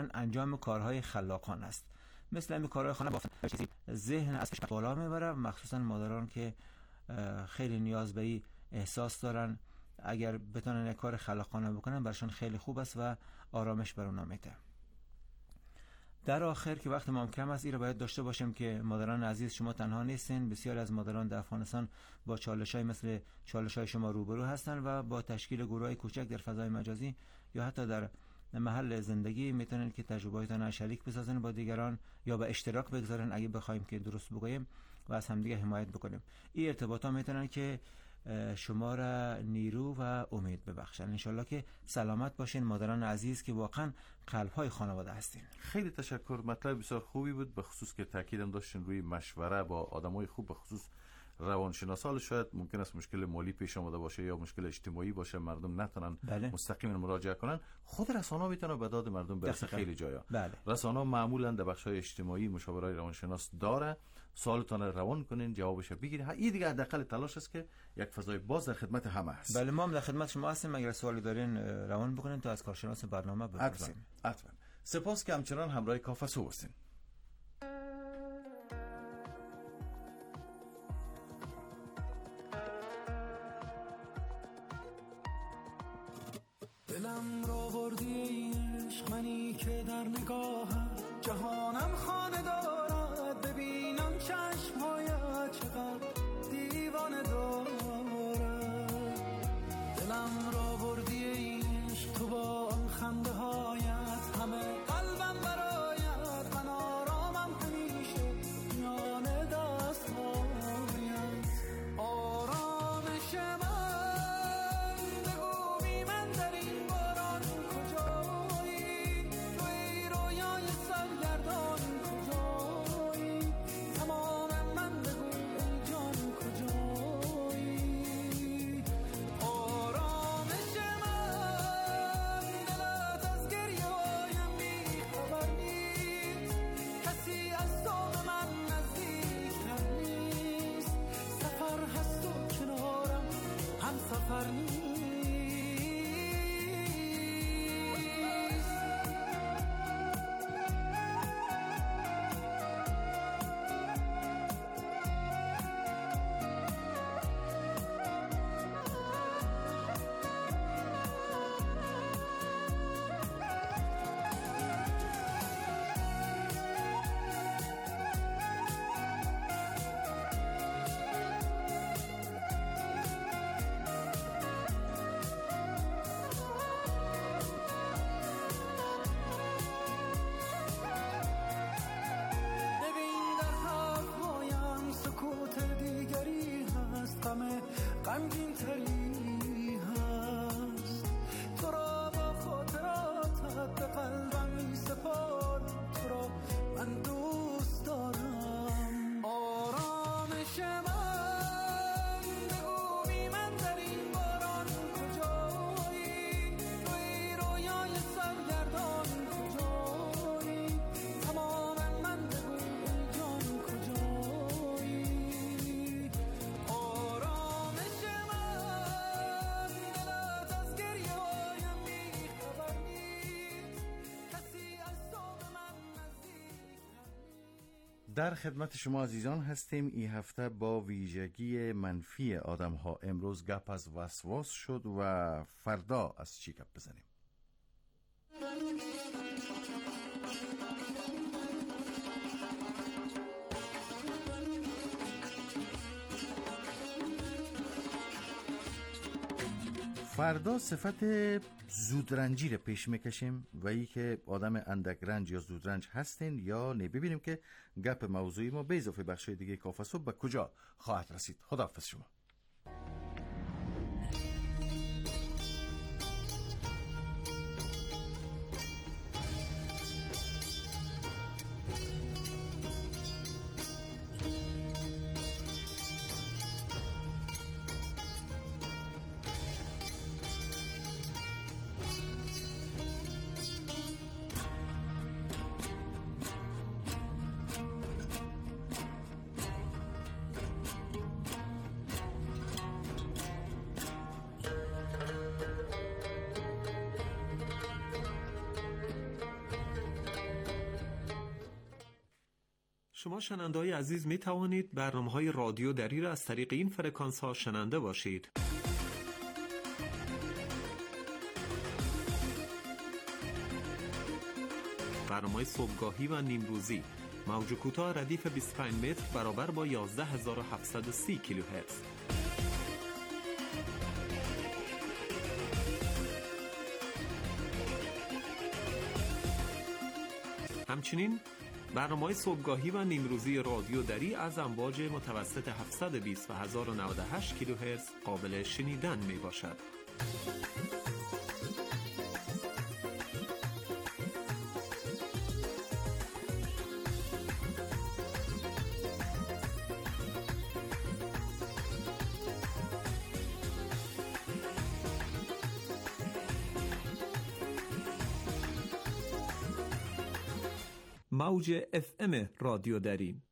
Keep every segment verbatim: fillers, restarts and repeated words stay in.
انجام کارهای خلاقانه است. مثل همین کارهای خانه بافتن چیزی ذهن از پیش بالا میبره، مخصوصا مادران که خیلی نیاز به این احساس دارن اگر بتونن کار خلاقانه بکنن برشان خیلی خوب است و آرامش بر اونها میده. در آخر که وقت ما کم است، این رو باید داشته باشیم که مادران عزیز شما تنها نیستین. بسیاری از مادران در افغانستان با چالش‌های مثل چالش‌های شما روبرو هستند و با تشکیل گروه‌های کوچک در فضای مجازی یا حتی در محل زندگی میتونن که تجربه‌هایتان را شریک بسازن با دیگران یا به اشتراک بگذارن اگه بخوایم که درست بگویم و از همدیگه حمایت بکنیم. این ارتباطات میتونن که شما را نیرو و امید ببخشن. انشالله که سلامت باشین مادران عزیز که واقعا قلب‌های خانواده هستین. خیلی تشکر، مطلب بسیار خوبی بود، به خصوص که تاکیدم داشتین روی مشوره با آدمای خوب، به خصوص روانشناسا. شاید ممکن است مشکل مالی پیش آمده باشه یا مشکل اجتماعی باشه، مردم نتونن بله. مستقیما مراجعه کنن. خود رسانه‌ها میتونه به داد مردم برسه. خیلی جایا بله. رسانه‌ها معمولا در بخش‌های اجتماعی مشاورای روانشناس داره، سوالتون رو روان کنین، جوابش بگیرین. این دیگه حداقل تلاش است که یک فضای باز در خدمت همه هست. بله، ما هم در خدمت شما هستیم. اگر سوالی دارین روان بکنین تا از کارشناس برنامه بپرسیم. حتما. سپاس که همچنان همراه کافسو هستین. دلم را بردی عشق، منی که در نگاهم جهانم خانه دارد. ببینم چشم‌هایت چقدر دیوانه دارد. دلم را بردی عشق، تو با آن خنده هایت همه قلبم برایت. من آرامم همیشه میان دست‌هایت. آرامش من غمگین تری هست. تو را با خاطراتت به قلبم می سپارم، تو را من دوست دارم. آرامش من بگو بی من در این باران کجایی؟ توی رویای سرگردان کجایی؟ تمام من بگو ای جان کجایی؟ در خدمت شما عزیزان هستیم. این هفته با ویژگی منفی آدم ها امروز گپ از وسواس شد و فردا از چی گپ بزنیم؟ فردا صفت زودرنجی رو پیش میکشیم و ای که آدم اندک رنج یا زودرنج هستین یا نه. ببینیم که گپ موضوعی ما به اضافه بخشای دیگه کافه صبح به کجا خواهد رسید. خداحافظ شما. شما شنونده‌های عزیز می توانید برنامه‌های رادیو دری را از طریق این فرکانس ها شنونده باشید. برنامه صبحگاهی و نیمروزی موج کوتاه ردیف بیست و پنج متر برابر با یازده هزار و هفتصد و سی کیلوهرتز. همچنین برنامه‌های صبحگاهی و نیمروزی رادیو دری از امواج متوسط هفتصد و بیست و هزار و نود و هشت کیلوهرتز قابل شنیدن می باشد. موج اف ام رادیو دری.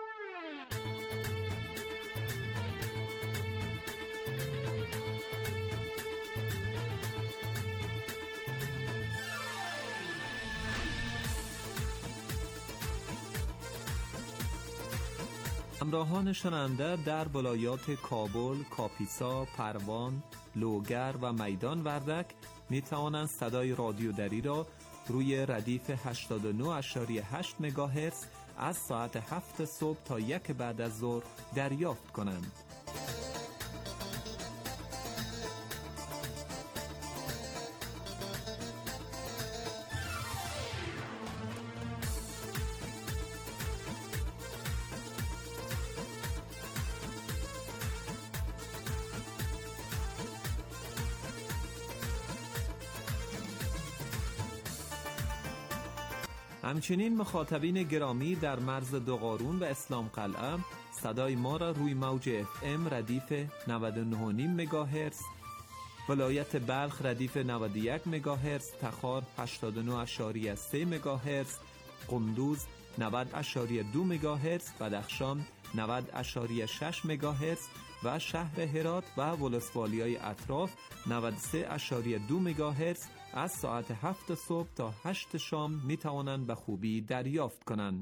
همراهان شنونده در ولایات کابل، کاپیسا، پروان، لوگر و میدان وردک می توانند صدای رادیو دری را روی ردیف هشتاد و نه ممیز هشت مگاهرتز از ساعت هفت صبح تا یک بعد از ظهر دریافت کنند. همچنین مخاطبین گرامی در مرز دوقارون و اسلام قلعه صدای ما را روی موج اف ام ردیف نود و نه و نیم مگاهرتز، ولایت بلخ ردیف نود و یک مگاهرتز، تخار هشتاد و نه ممیز سه مگاهرتز، قندوز نود ممیز دو مگاهرتز، بدخشان نود ممیز شش مگاهرتز و شهر هرات و ولسوالیای اطراف نود و سه ممیز دو مگاهرتز از ساعت هفت صبح تا هشت شام می توانند به خوبی دریافت کنند.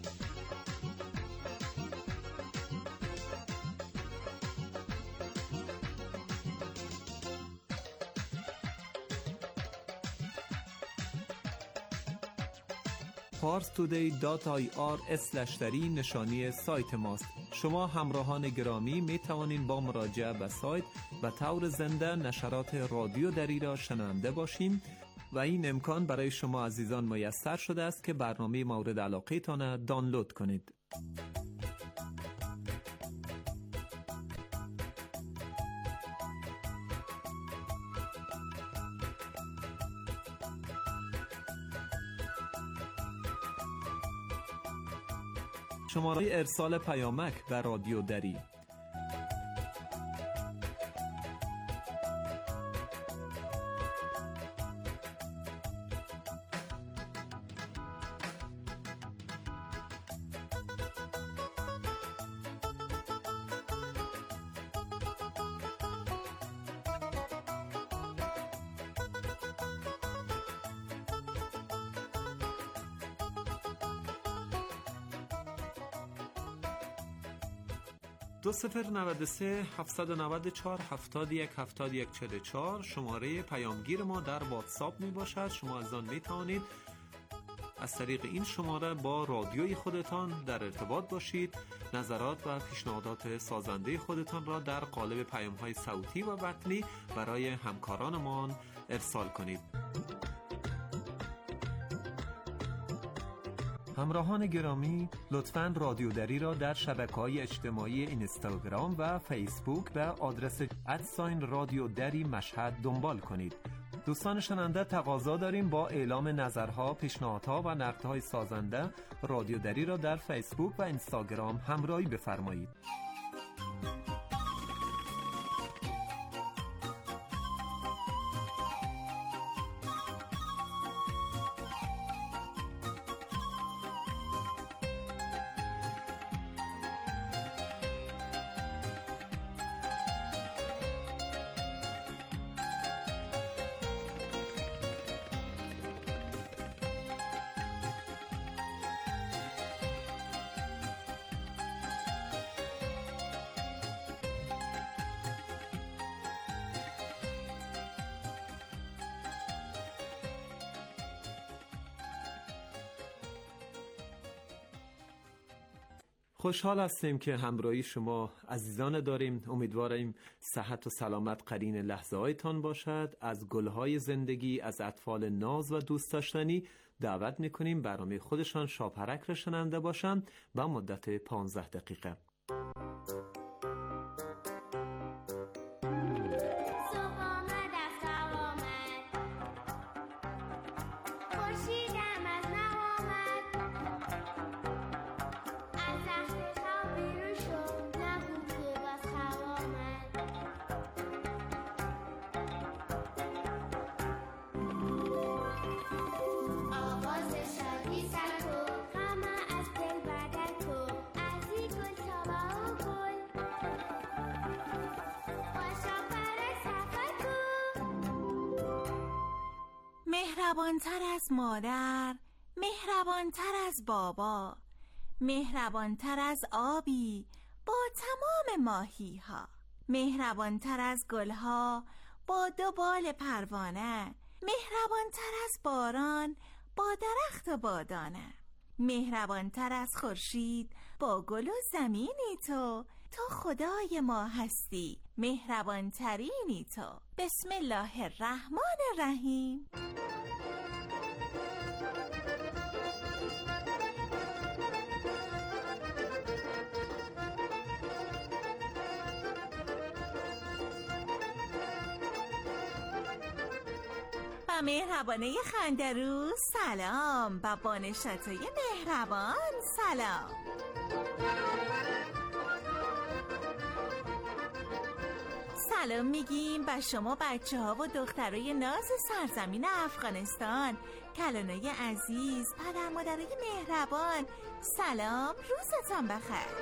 پارس تودی دات آی آر اسلش دری نشانی سایت ماست. شما همراهان گرامی می توانید با مراجعه به سایت و طور زنده نشرات رادیو دری را شنونده باشیم و این امکان برای شما عزیزان میسر شده است که برنامه مورد علاقه تان دانلود کنید. شماره ارسال پیامک به رادیو دری دو صفر نود و سه هفتصد و نود و چهار هفتاد و یک هفتاد و یک چهل و چهار شماره پیامگیر ما در واتساپ می باشد. شما از آن می توانید از طریق این شماره با رادیوی خودتان در ارتباط باشید. نظرات و پیشنهادات سازنده خودتان را در قالب پیام‌های صوتی و متنی برای همکارانمان ارسال کنید. همراهان گرامی، لطفاً رادیو دری را در شبکه‌های اجتماعی اینستاگرام و فیسبوک به آدرس ادساین رادیو دری مشهد دنبال کنید. دوستان شنونده، تقاضا داریم با اعلام نظرها، پیشنهادها و نقدهای سازنده رادیو دری را در فیسبوک و اینستاگرام همراهی بفرمایید. خوشحال هستیم که همراهی شما عزیزان داریم. امیدواریم صحت و سلامت قرین لحظه هایتان باشد. از گلهای زندگی، از اطفال ناز و دوست داشتنی دعوت میکنیم برنامه خودشان شاپرک را شنونده باشند با مدت پانزده دقیقه. مهربانتر از مادر، مهربانتر از بابا، مهربانتر از آبی با تمام ماهی ها، مهربانتر از گلها با دو بال پروانه، مهربانتر از باران با درخت و بادانه، مهربانتر از خورشید با گل و زمینی تو، تو خدای ما هستی، مهربانترینی تو. بسم الله الرحمن الرحیم. با مهربانه خندرو سلام، با بانشاتای مهربان سلام. سلام میگیم به شما بچه ها و دخترای ناز سرزمین افغانستان، کلانای عزیز، پدر مادرای مهربان. سلام، روزتان بخیر.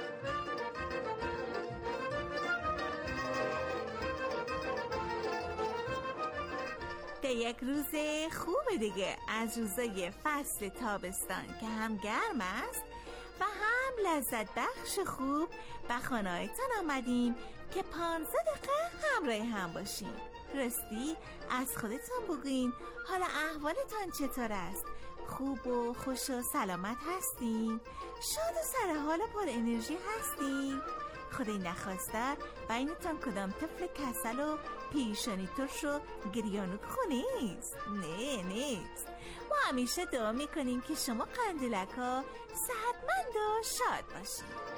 ده یک روز خوبه دیگه از روزای فصل تابستان که هم گرم است و هم لذت بخش خوب به خانه‌هایتان آمدیم که پانزده دقیقه همراه هم باشیم. راستی از خودتان بگین حالا احوالتان چطور است؟ خوب و خوش و سلامت هستین؟ شاد و سرحال و پر انرژی هستین؟ خدای نخواسته بینتان کدام طفل کسل و پیشانی ترش و گریانوک خونیست؟ نه نیست. ما همیشه دعا میکنیم که شما قندیلک ها صحتمند و شاد باشید.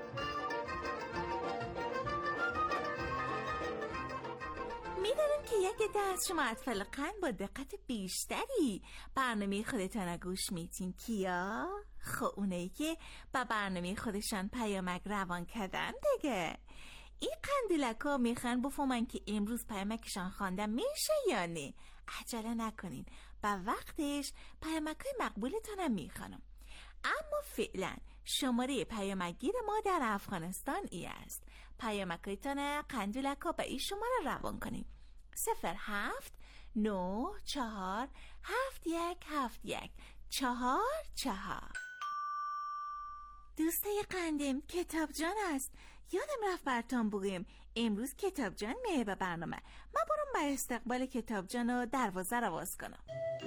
میدونم که یک عده از شما اطفال قند با دقت بیشتری برنامه خودتان گوش میتین. کیا؟ خب اونایی که با برنامه خودشان پیامک روان کردن دیگه. این قندیلک ها میخوان بفهمن که امروز پیامکشان خوانده میشه یا نه. عجله نکنین، با وقتش پیامک های مقبولتان هم میخوانم. اما فعلا شماره پیامکگیر ما در افغانستان ای است. پیامکایتان قندیلک ها به این شماره روان کنین: صفر هفت نو چهار هفت یک هفت یک چهار چهار. دوستای قندیم، کتاب جان است. یادم رفت برتان بگیم امروز کتاب جان میه به برنامه. من برم به استقبال کتاب جان و دروازه رو باز کنم.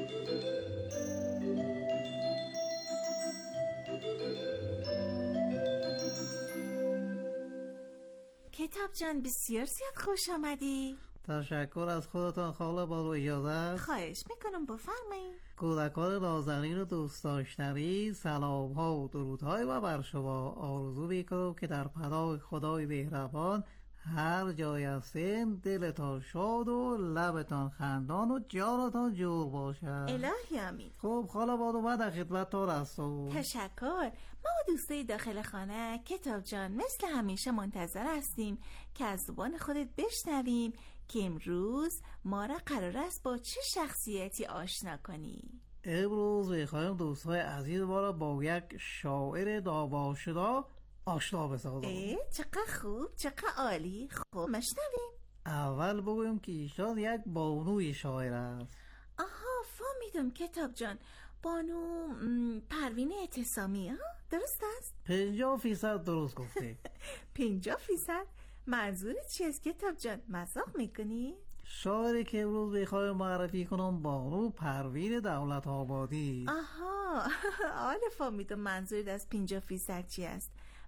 کتاب جان بسیار زیاد خوش آمدی. تشکر از خودتان خاله، با اجازه. خواهش میکنم بفرمایید. کودکان نازنین و دوست داشتنی، سلام ها و درودهای و بر شما. آرزو میکنم که در پناه خدای مهربان هر جای هستین دلتان شاد و لبتان خندان و جانتان جور باشد. الهی آمین. خب خاله بادو من در خدمتتان هستم. تشکر. ما و دوستای داخل خانه کتاب جان مثل همیشه منتظر هستیم که از زبان خودت بشنویم که امروز ما را قرار است با چه شخصیتی آشنا کنی. امروز میخوایم دوستای عزیز ما را با یک شاعر نامآشنا آشنا بسازم. ای چقدر خوب، چقدر عالی. خوب مشنویم. اول بگویم که ایشان یک بانوی شاعر است. آها فهمیدم کتاب جان. بانو م... پروین اعتصامی، ها؟ درست است؟ پنجاه فیصد درست گفته. پنجاه فیصد؟ منظورت چیست کتاب جان؟ مزاح میکنی؟ شاعری که امروز میخوایم معرفی کنم بانو پروین دولت آبادی. آها آله فهمیدم منظورت از پنجاه فیصد چی است.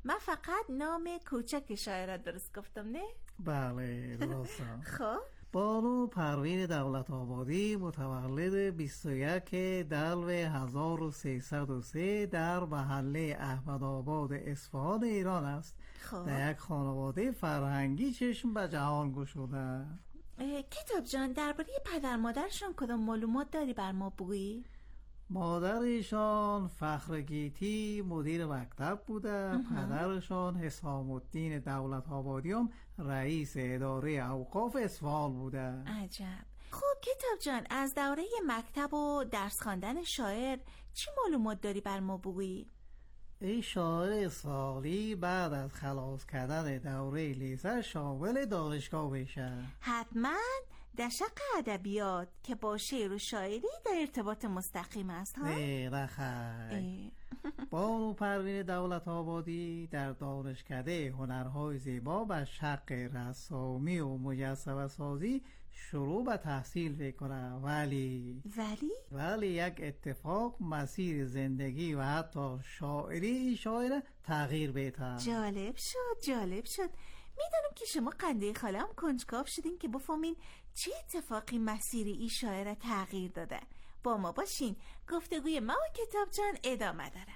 من فقط نام کوچک شاعر درست گفتم نه؟ بله درست. خب بانو پروین دولت آبادی متولد بیست و یک دلو هزار و سیصد و سه در محله احمدآباد اصفهان ایران است. خب در یک خانواده فرهنگی چشم به جهان گشوده. کتاب جان درباره پدر مادرشون کدام معلومات داری بر ما بگویی؟ مادر ایشان فخرگیتی مدیر مکتب بوده. پدرشان حسام الدین دولت آبادیان رئیس اداره اوقاف اصفهان بوده. عجب. خب کتاب جان از دوره مکتب و درس خواندن شاعر چی معلومات داری بر ما بگویی؟ این شاعر سالی بعد از خلاص کردن دوره لیسه شامل دانشگاه بشه. حتما دشق ادبیات که با شعر و شاعری در ارتباط مستقیم است ها؟ نه نخیر. بانو پروین دولت آبادی در دانشکده هنرهای زیبا به شق رسامی و مجسمه سازی شروع به تحصیل میکنه، ولی ولی ولی یک اتفاق مسیر زندگی و حتی شاعری شاعر تغییر بده. جالب شد جالب شد. میدونم که شما قنده خالم کنجکاو شدین که بفهمین چه اتفاقی مسیر این شاعر تغییر داده. با ما باشین، گفتگوی ما و کتاب جان ادامه داره.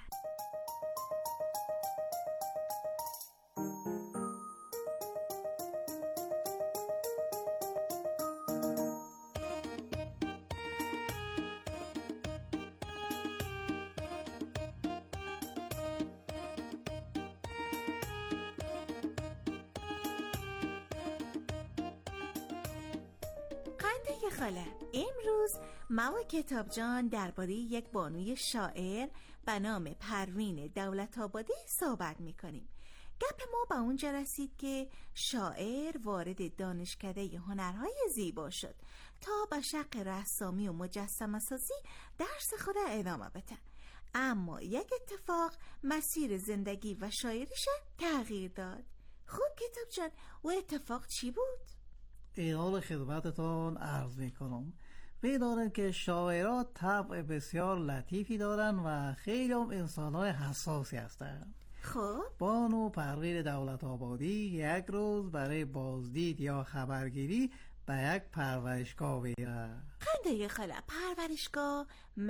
قنده خاله، امروز ما و کتاب جان درباره یک بانوی شاعر به نام پروین دولت آبادی صحبت میکنیم. گپ ما به اونجا رسید که شاعر وارد دانشکده هنرهای زیبا شد تا به شق رسامی و مجسمه سازی درس خود ادامه بده. اما یک اتفاق مسیر زندگی و شاعریش تغییر داد. خب کتاب جان، و اتفاق چی بود؟ این حال خدمتتان عرض میکنم. میدانند که شاعرات طبع بسیار لطیفی دارن و خیلی هم انسانهای حساسی هستند. خب بانو پروین دولت آبادی یک روز برای بازدید یا خبرگیری به یک پرورشگاه میره. خنده خاله، پرورشگاه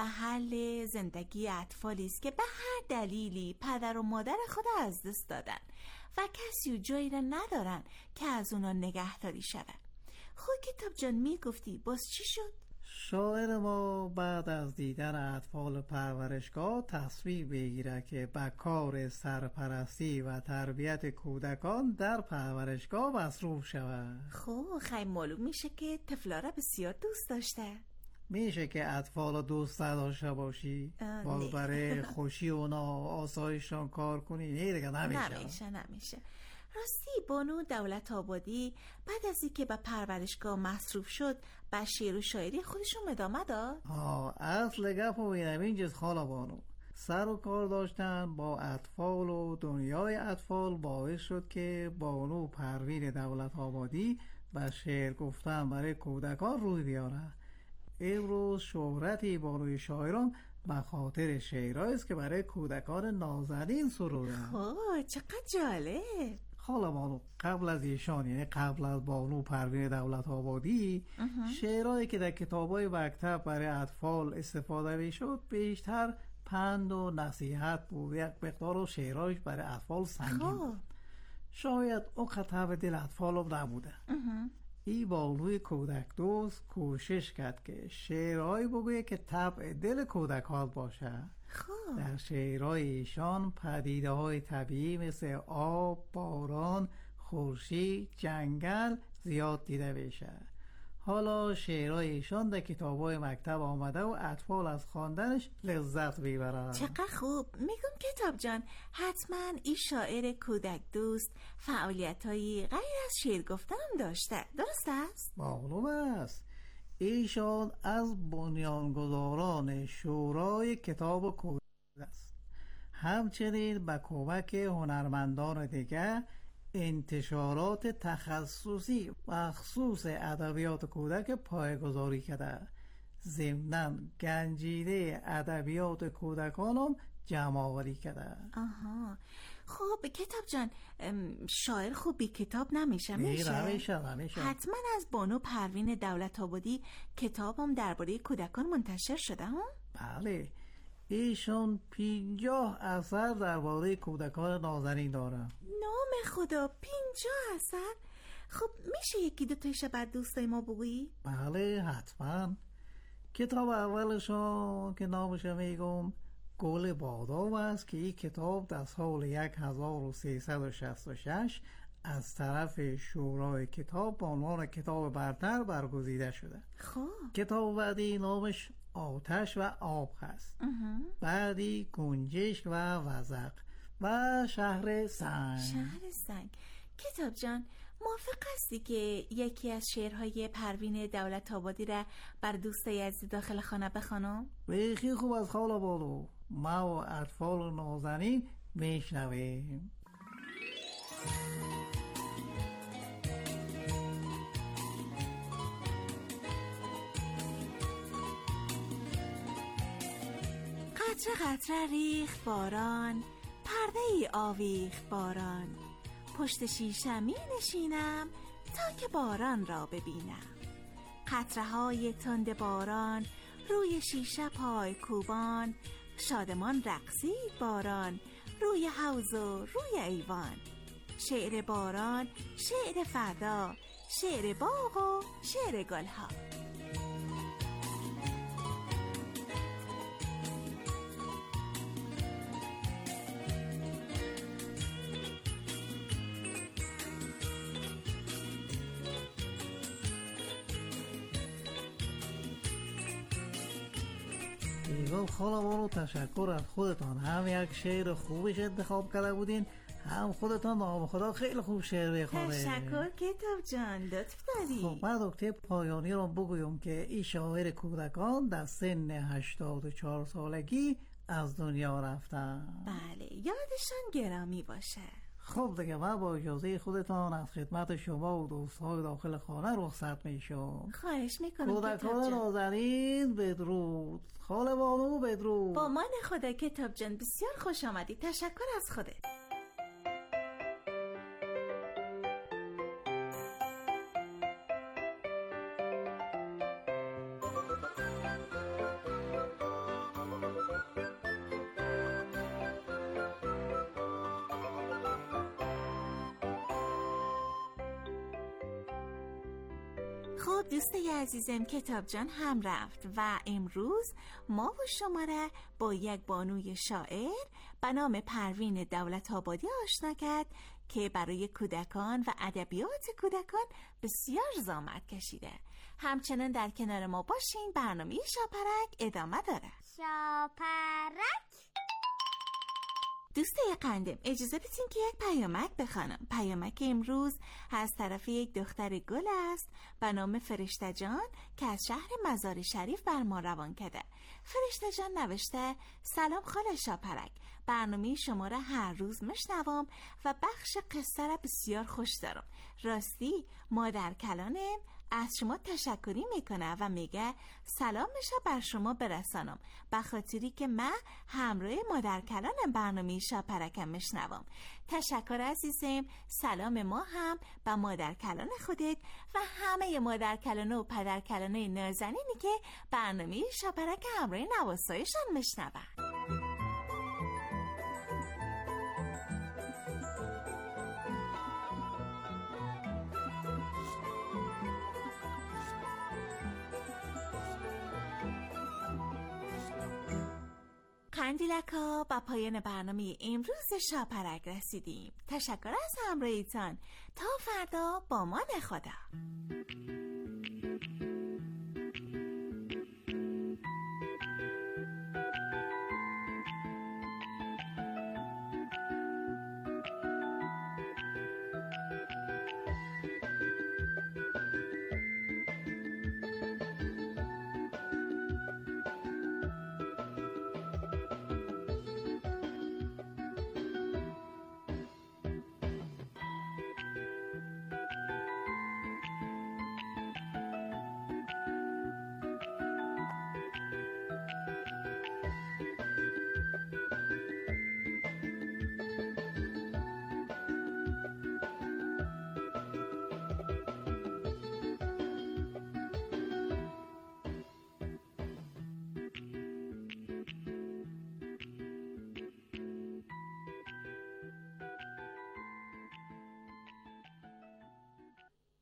محل زندگی اطفالی است که به هر دلیلی پدر و مادر خود از دست دادن و کسی و جایی را ندارن که از اونا نگهداری شود. خود کتاب جان میگفتی باز چی شد؟ شاعر ما بعد از دیدن اطفال پرورشگاه تصمیم بگیره که به کار سرپرستی و تربیت کودکان در پرورشگاه مصروف شود. خب خیلی معلوم میشه که طفلا را بسیار دوست داشته. میشه که اطفال دوست داشته باشی باز برای خوشی اونا آسایششان کار کنی؟ نه دیگه نمیشه. نمیشه نمیشه راستی بانو دولت آبادی بعد از اینکه به پرورشگاه مصروف شد به شعر و شاعری خودشون ادامه داد؟ آه اصل گپ و اینم اینجاست خاله بانو. سر و کار داشتن با اطفال و دنیای اطفال باعث شد که بانو پروین دولت آبادی به شعر گفتن برای کودکان روی بیاره. امروز شهرتی بانوی شاعران به خاطر شعرهایی است که برای کودکان نازنین سروده. خب چقدر جالب. حالا بانو قبل از ایشان، یعنی قبل از بانو پروین دولت آبادی، شعرهایی که در کتاب‌های مکتب برای اطفال استفاده می‌شد بیشتر پند و نصیحت بود. یک مقدار شعرهایش برای اطفال سنگین بود. شاید اون خطاب دل اطفال هم نبوده. این بانوی کودک دوست کوشش کرد که شعرهایی بگویه که طبع دل کودکان باشه. خوب. در شعرهای ایشان پدیده های طبیعی مثل آب، باران، خورشید، جنگل زیاد دیده میشه. حالا شعرهای ایشان در کتاب‌های مکتب آمده و اطفال از خواندنش لذت میبرن. چقدر خوب. میگم کتاب جان حتما این شاعر کودک دوست فعالیت‌های غیر از شعر گفتن هم داشته، درست است؟ معلوم است. ایشان از بنیانگذاران شورای کتاب کودک است. همچنین به کمک هنرمندان دیگر انتشارات تخصصی مخصوص ادبیات کودک پایه‌گذاری کرده. ضمناً گنجینه ادبیات کودکان هم جمع آوری کرده. آها. خب کتاب جان، شاعر خوب بی کتاب نمیشه میشه؟ نمیشه نمیشه. حتما از بانو پروین دولت آبادی کتابم درباره کودکان منتشر شده هم؟ بله، ایشون پینجاه اثر درباره کودکان نازنین دارن. نام خدا، پینجاه اثر؟ خب میشه یکی دو تایش بعد دوستای ما بگویی؟ بله حتما. کتاب اولشون که نامش میگم گل بادام است که این کتاب در سال هزار و سیصد و شصت و شش از طرف شورای کتاب به عنوان کتاب برتر برگزیده شده. خب کتاب بعدی نامش آتش و آب هست. بعدی گنجشک و وزق و شهر سنگ. شهر سنگ. کتاب جان، موافق هستی که یکی از شعرهای پروین دولت آبادی را بر دوستای عزیز داخل خانه بخوانم؟ بیخی خوب از خاله بانو، ما و اطفال نازنین میشنویم. قطره قطره ریخت باران، پرده ای آویخت باران، پشت شیشه می نشینم تا که باران را ببینم. قطره های تند باران روی شیشه پای کوبان، شادمان رقصید باران روی حوض و روی ایوان. شعر باران، شعر فردا، شعر باغ و شعر گلها. دیگه خالمانو تشکر از خودتان، هم یک شعر خوبش انتخاب کرده بودین، هم خودتان نام خدا خیلی خوب شعر بخونه. تشکر کتاب جان، لطف داری. خب من نکته پایانی رو بگویم که این شاعر کودکان در سن هشتاد و چهار سالگی از دنیا رفتن. بله، یادشان گرامی باشه. خب دیگه من با اجازه خودتان از خدمت شما و دوستهای داخل خانه رخصت میشم. خواهش میکنم کتاب کودکان جان. نازنین بدرود. خاله بانو بدرود. با من خدا کتاب جان، بسیار خوش آمدی. تشکر از خودت. خب دوستای عزیزم، کتاب جان هم رفت و امروز ما و شما را با یک بانوی شاعر به نام پروین دولت آبادی آشنا کرد که برای کودکان و ادبیات کودکان بسیار زحمت کشیده. همچنان در کنار ما باشین، برنامه شاپرک ادامه داره. شاپرک. دوستای قندم، اجازه بدین که یک پیامک بخوانم. پیامک امروز از طرف یک دختر گل است به نام فرشته جان که از شهر مزار شریف بر ما روان کرده. فرشته جان نوشته: سلام خاله شاپرک، برنامه شما را هر روز میشنوم و بخش قصه را بسیار خوش دارم. راستی مادر کلانم از شما تشکری میکنه و میگه سلامش بر شما برسانم، به خاطری که من همراه مادر کلانم برنامه شاپرکم میشنوم. تشکر عزیزم. سلام ما هم به مادر کلان خودت و همه مادر کلانه و پدر کلانه نازنینی که برنامه شاپرک همراه نواسایشان میشنون. قندیلکا، با پایان برنامه امروز شاپرک رسیدیم. تشکر از همراهیتان. تا فردا با مان خدا.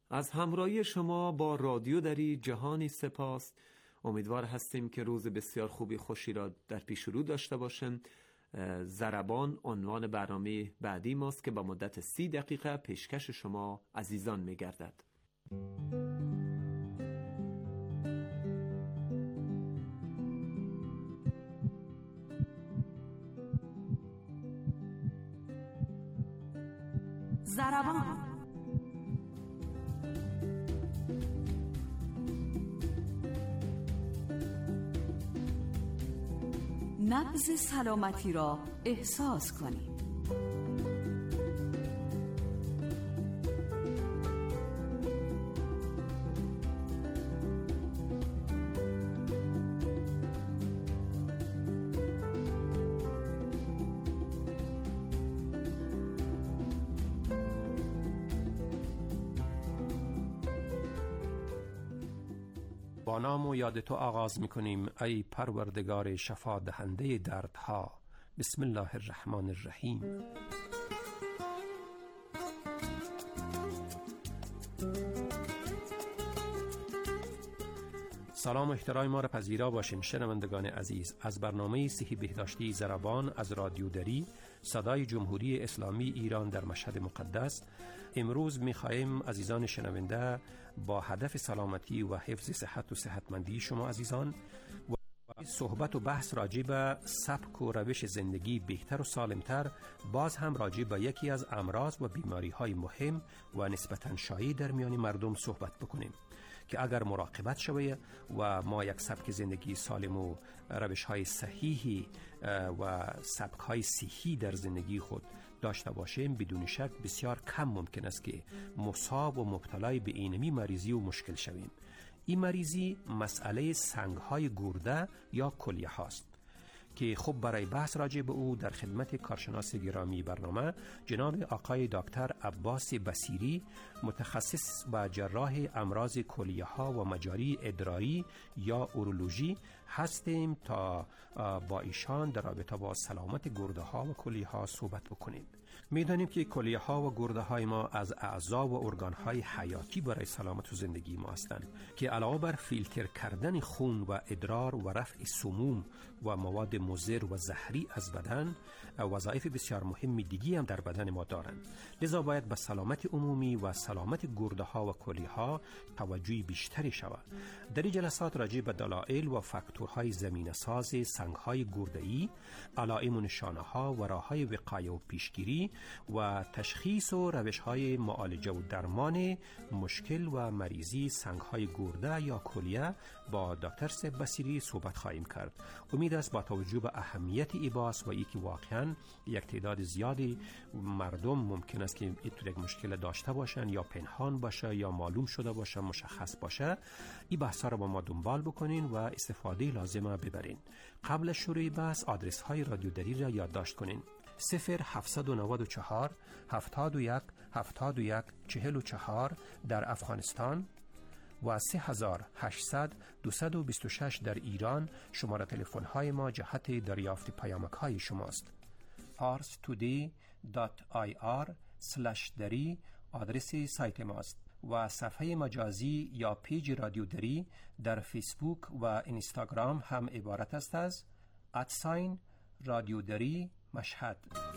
از همراهی شما با رادیو دری جهانی سپاس. امیدوار هستیم که روز بسیار خوبی خوشی را در پیش رو داشته باشیم. ضربان عنوان برنامه بعدی ماست که با مدت سی دقیقه پیشکش شما عزیزان می گردد. ضربان نبض سلامتی را احساس کنید. با نام و یاد تو آغاز می‌کنیم ای پروردگار شفا دهنده دردها. بسم الله الرحمن الرحیم. سلام و احترام ما را پذیرا باشین شنوندگان عزیز. از برنامه صحی بهداشتی ضربان از رادیو دری صدای جمهوری اسلامی ایران در مشهد مقدس، امروز می‌خواهیم عزیزان شنونده با هدف سلامتی و حفظ صحت و صحتمندی شما عزیزان و صحبت و بحث راجع به سبک و روش زندگی بهتر و سالمتر، باز هم راجع به یکی از امراض و بیماری‌های مهم و نسبتاً شایع در میان مردم صحبت بکنیم که اگر مراقبت شود و ما یک سبک زندگی سالم و روش‌های صحیحی و سبک‌های صحی در زندگی خود داشته باشیم، بدون شک بسیار کم ممکن است که مصاب و مبتلای به اینمی مریضی و مشکل شویم. این مریضی مسئله سنگ‌های گرده یا کلیه هاست که خب برای بحث راجع به او در خدمت کارشناس گرامی برنامه جناب آقای دکتر عباس بصیری، متخصص و جراح امراض کلیه ها و مجاری ادراری یا اورولوژی هستیم تا با ایشان در رابطه با سلامت گرده ها و کلیه ها صحبت بکنیم. میدانیم که کلیه ها و گرده های ما از اعضا و ارگان های حیاتی برای سلامت و زندگی ما هستند که علاوه بر فیلتر کردن خون و ادرار و رفع سموم و مواد مضر و زهری از بدن، وظایف بسیار مهم دیگی هم در بدن ما دارند. لذا باید به سلامت عمومی و سلامت گرده ها و کلیه ها توجه بیشتری شود. در این جلسات راجع به دلایل و فاکتورهای زمینه ساز سنگ های گرده‌ای، علائم و نشانه ها و راه‌های وقایه و پیشگیری و تشخیص و روش‌های معالجه و درمان مشکل و مریضی سنگ‌های گرده یا کلیه با دکتر سیب بصیری صحبت خواهیم کرد. امید است با توجه به اهمیت این بحث و اینکه واقعاً یک تعداد زیادی مردم ممکن است که این مشکل داشته باشن یا پنهان باشه یا معلوم شده باشه، مشخص باشه، این بحث‌ها را با ما دنبال بکنین و استفاده لازمه ببرین. قبل از شروع بحث آدرس‌های رادیو دری را یادداشت کنین: صفر هفتصد و نود و چهار هفتاد و یک هفتاد و یک چهل و چهار در افغانستان و سه هزار و هشتصد دویست و بیست و شش در ایران. شماره تلفن های ما جهت دریافت پیامک های شماست. پارس تودی دات آی آر سلش دری آدرس سایت ماست و صفحه مجازی یا پیج رادیو دری در فیسبوک و اینستاگرام هم عبارت است از ادساین رادیو دری مشهد.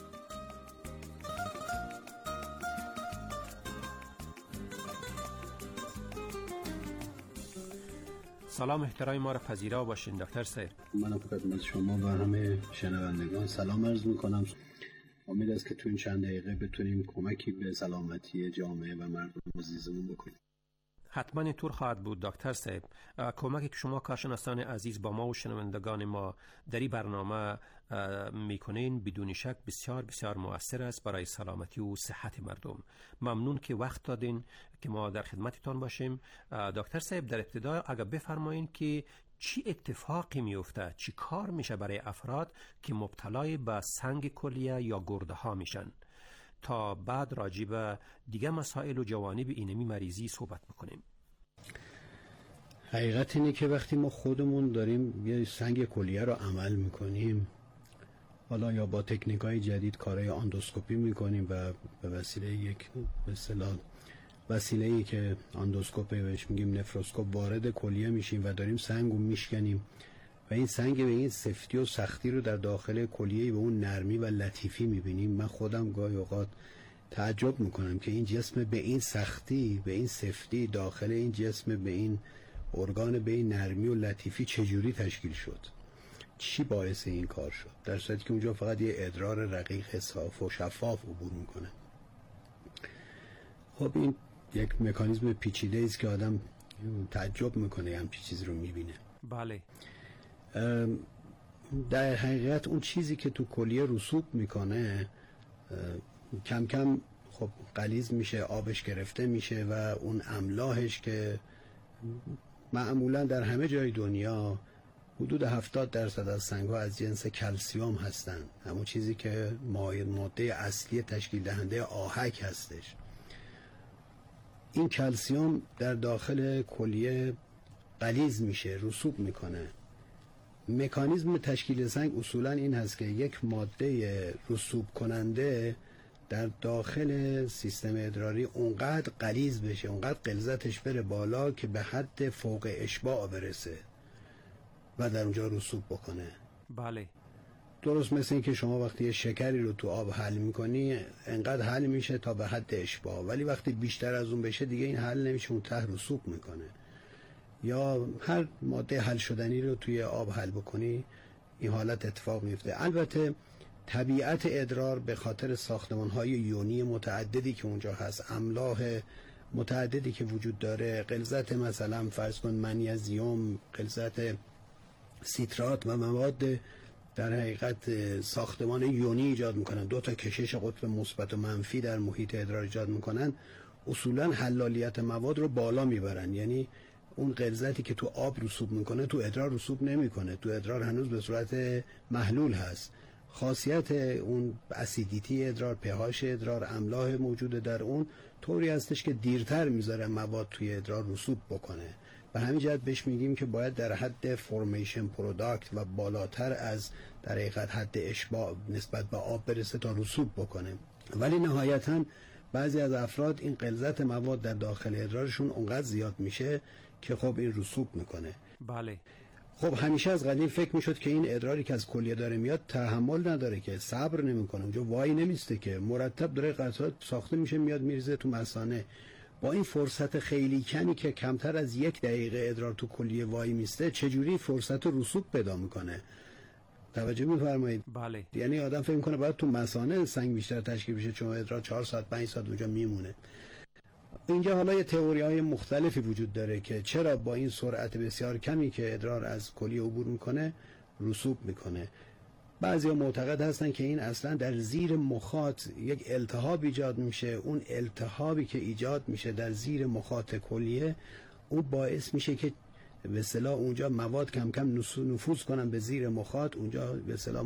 سلام احترام ما را پذیرا باشین دکتر سیر. من خدمت شما و همه شنوندگان سلام عرض میکنم. امید است که تو این چند دقیقه بتونیم کمکی به سلامتی جامعه و مردم عزیزمون بکنیم. حتما اینطور خواهد بود دکتر صاحب. کمکی که شما کارشناسان عزیز با ما و شنوندگان ما در این برنامه میکنین بدون شک بسیار بسیار مؤثر است برای سلامتی و صحت مردم. ممنون که وقت دادین که ما در خدمتتان باشیم. دکتر صاحب در ابتدا اگر بفرمایین که چی اتفاقی میفته، چی کار میشه برای افراد که مبتلای به سنگ کلیه یا گرده ها میشن، تا بعد راجع به دیگه مسائل و جوانب اینمی مریضی صحبت بکنیم. حقیقت اینه که وقتی ما خودمون داریم یه سنگ کلیه رو عمل میکنیم، حالا یا با تکنیک‌های جدید کارهای اندوسکوپی میکنیم و به وسیله یک به اصطلاح وسیله‌ای که اندوسکوپه بهش میگیم نفروسکوپ وارد کلیه میشیم و داریم سنگ رو میشکنیم و این سنگ به این سفتی و سختی رو در داخل کلیه به اون نرمی و لطیفی میبینیم. من خودم گاهی اوقات تعجب میکنم که این جسم به این سختی، به این سفتی داخل این جسم، به این ارگان به این نرمی و لطیفی چجوری تشکیل شد، چی باعث این کار شد، در صورتی که اونجا فقط یه ادرار رقیق صاف و شفاف عبور میکنه. خب این یک مکانیزم پیچیده است که آدم تعجب میکنه همچین چیزی رو میبینه. بله. در حقیقت اون چیزی که تو کلیه رسوب میکنه کم کم خب غلیظ میشه، آبش گرفته میشه و اون املاحش که معمولا در همه جای دنیا حدود هفتاد درصد از سنگ‌ها از جنس کلسیوم هستن، همون چیزی که ماده اصلی تشکیل دهنده آهک هستش. این کلسیوم در داخل کلیه غلیظ میشه، رسوب میکنه. مکانیزم تشکیل سنگ اصولا این هست که یک ماده رسوب کننده در داخل سیستم ادراری اونقدر غلیظ بشه، اونقدر غلظتش بره بالا که به حد فوق اشباع برسه و در اونجا رسوب بکنه. بله. درست مثل این که شما وقتی شکری رو تو آب حل میکنی انقدر حل میشه تا به حد اشباع، ولی وقتی بیشتر از اون بشه دیگه این حل نمیشه، اون ته رسوب میکنه. یا هر ماده حل شدنی رو توی آب حل بکنی این حالت اتفاق میفته. البته طبیعت ادرار به خاطر ساختمان‌های یونی متعددی که اونجا هست، املاح متعددی که وجود داره، غلظت مثلا فرض کن منیزیم، غلظت سیترات و مواد در حقیقت ساختمان یونی ایجاد میکنن، دو تا کشش قطب مثبت و منفی در محیط ادرار ایجاد میکنن، اصولا حلالیت مواد رو بالا میبرن. یعنی اون غلظتی که تو آب رسوب میکنه تو ادرار رسوب نمیکنه، تو ادرار هنوز به صورت محلول هست. خاصیت اون اسیدیتی ادرار، پهاش ادرار، املاح موجود در اون طوری هستش که دیرتر میذاره مواد توی ادرار رسوب بکنه. به همین جهت بهش میگیم که باید در حد فرمیشن پروداکت و بالاتر از در حقیقت حد اشباع نسبت به آب برسه تا رسوب بکنه. ولی نهایتاً بعضی از افراد این غلظت مواد در داخل ادرارشون اونقدر زیاد میشه که خب این رسوب میکنه. بله. خب همیشه از قدیم فکر میشد که این ادراری که از کلیه داره میاد تحمل نداره، که صبر نمیکنه، اونجا وای نمیسته، که مرتب داره قطعات ساخته میشه میاد میریزه تو مثانه. با این فرصت خیلی کمی که کمتر از یک دقیقه ادرار تو کلیه وای میسته، چجوری فرصت رسوب پیدا میکنه؟ توجه میفرمایید؟ بله. یعنی آدم فکر میکنه باید تو مثانه سنگ بیشتر تشکیل بشه چون ادرار چهار ساعت پنج ساعت اونجا میمونه. اینجا حالا یه تئوری‌های مختلفی وجود داره که چرا با این سرعت بسیار کمی که ادرار از کلیه عبور میکنه رسوب میکنه. بعضیا معتقد هستن که این اصلا در زیر مخاط یک التهاب ایجاد میشه، اون التهابی که ایجاد میشه در زیر مخاط کلیه اون باعث میشه که به اصطلاح اونجا مواد کم کم نفوذ کنن به زیر مخاط، اونجا به اصطلاح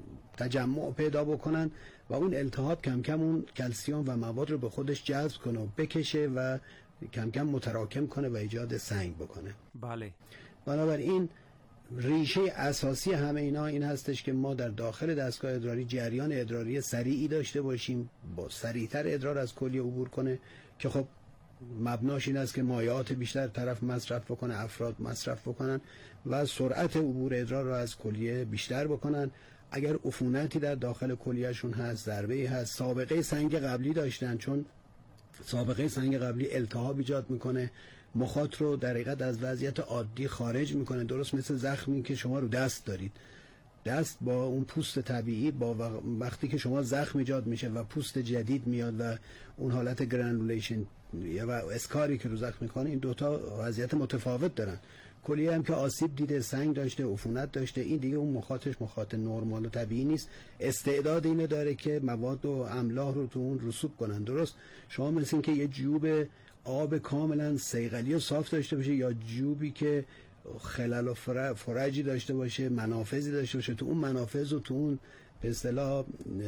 تجمع پیدا بکنن و اون التهاب کم کم اون کلسیوم و مواد رو به خودش جذب کنه و بکشه و کم کم متراکم کنه و ایجاد سنگ بکنه. بله. بنابراین ریشه اساسی همه اینا این هستش که ما در داخل دستگاه ادراری جریان ادراری سریعی داشته باشیم، با سریعتر ادرار از کلیه عبور کنه که خب مبناش این است که مایعات بیشتر طرف مصرف بکنه، افراد مصرف بکنن و سرعت عبور ادرار رو از کلیه بیشتر بکنن. اگر عفونتی در داخل کلیهشون هست، ضربه‌ای هست، سابقه سنگ قبلی داشتن، چون سابقه سنگ قبلی التهاب ایجاد میکنه، مخاط رو در حقیقت از وضعیت عادی خارج میکنه. درست مثل زخمی که شما رو دست دارید، دست با اون پوست طبیعی با وقتی که شما زخم ایجاد میشه و پوست جدید میاد و اون حالت گرانولیشن و اسکاری که رو زخم میکنه، این دوتا وضعیت متفاوت دارن. کلیه هم که آسیب دیده، سنگ داشته، عفونت داشته، این دیگه اون مخاطش مخاط نرمال و طبیعی نیست، استعداد اینو داره که مواد و املاح رو تو اون رسوب کنن. درست شما مثل این که یه جوب آب کاملا صیقلی و صاف داشته باشه یا جوبی که خلل و فرجی داشته باشه، منافذی داشته باشه، تو اون منافذ و تو اون به اصطلاح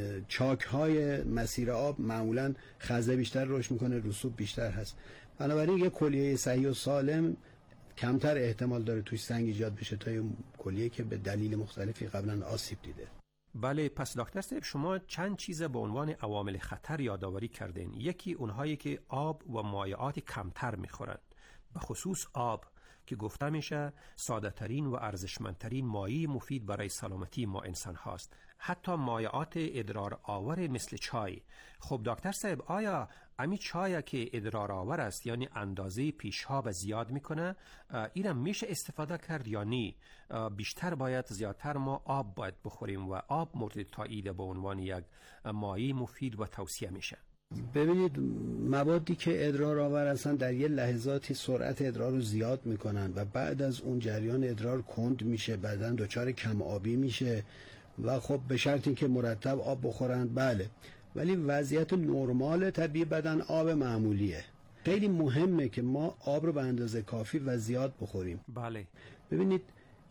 چاک‌های مسیر آب معمولاً خزه بیشتر رشد میکنه، رسوب بیشتر هست. بنابراین یه کلیه صحیح و سالم کمتر احتمال داره توی سنگ ایجاد بشه تا یه کلیه که به دلیل مختلفی قبلا آسیب دیده. بله، پس دکتر صاحب شما چند چیز به عنوان عوامل خطر یادآوری کردین. یکی اونهایی که آب و مایعات کمتر میخورن، به خصوص آب که گفته میشه ساده ترین و ارزشمندترین مایع مفید برای سلامتی ما انسان هاست. حتی مایعات ادرار آور مثل چای. خب دکتر صاحب، آیا امی چای که ادرار آور است یعنی اندازه پیشاب زیاد میکنه، اینم میشه استفاده کرد یا نه؟ بیشتر باید زیادتر ما آب باید بخوریم و آب مورد تایید به عنوان یک مایع مفید و توصیه میشه. ببینید، موادی که ادرار آور هستن در یه لحظاتی سرعت ادرار رو زیاد میکنن و بعد از اون جریان ادرار کند میشه، بدن دچار کم آبی میشه و خب به شرطی که مرتب آب بخورن. بله، ولی وضعیت نرمال طبیعی بدن آب معمولیه. خیلی مهمه که ما آب رو به اندازه کافی و زیاد بخوریم. بله. ببینید،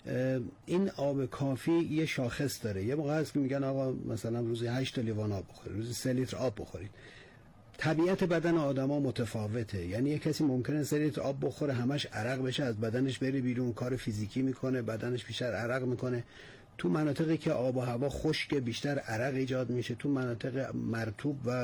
این آب کافی یه شاخص داره. یه موقع هست که میگن آقا مثلا روزی هشت لیوان آب بخورید، روزی سه لیتر آب بخورید. طبیعت بدن آدما متفاوته. یعنی یه کسی ممکنه سه لیتر آب بخوره، همش عرق بشه، از بدنش بره بیرون، کار فیزیکی میکنه، بدنش بیشتر عرق میکنه. تو مناطقی که آب و هوا خشکه بیشتر عرق ایجاد میشه. تو مناطق مرطوب و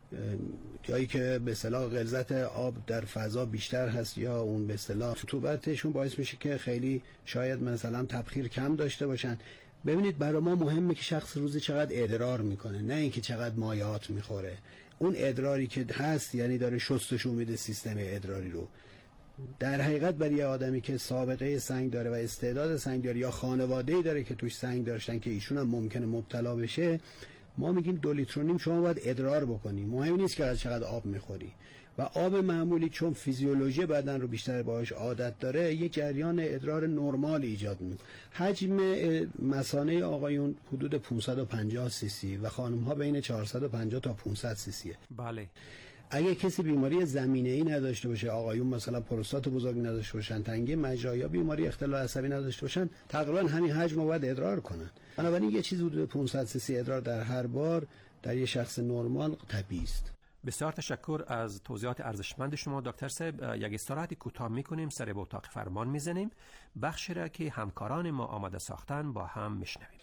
جایی که به اصطلاح غلظت آب در فضا بیشتر هست یا اون به اصطلاح رطوبتشون باعث میشه که خیلی شاید مثلا تبخیر کم داشته باشن. ببینید، برای ما مهمه که شخص روزی چقدر ادرار میکنه، نه اینکه چقدر مایعات میخوره. اون ادراری که هست یعنی داره شستشو میده سیستم ادراری رو. در حقیقت برای یه آدمی که سابقه سنگ داره و استعداد سنگ داره یا خانواده‌ای داره که توش سنگ داشتن که ایشون هم ممکنه مبتلا بشه، ما میگیم دو لیتر و نیم شما باید ادرار بکنی. مهم نیست که از چقدر آب میخوری. و آب معمولی چون فیزیولوژی بدن رو بیشتر باهاش عادت داره، یه جریان ادرار نرمال ایجاد میکنه. حجم مثانه آقایون حدود پانصد و پنجاه سی سی و خانم ها بین چهارصد و پنجاه تا پانصد سی سی. بله. اگه کسی بیماری زمینه‌ای نداشته باشه، آقایون مثلا پروستات بزرگ نداشته باشن، تنگی مجرا یا بیماری اختلال عصبی نداشته باشن، تقریبا همین حجم رو باید ادرار کنن. بنابراین یه چیز حدود پانصد سی سی ادرار در هر بار در یه شخص نرمال طبیعی است. بسیار تشکر از توضیحات ارزشمند شما دکتر صاحب. یک استراحت کوتاه میکنیم، سر به اتاق فرمان میزنیم. بخشی را که همکاران ما آماده ساختن با هم میشنویم.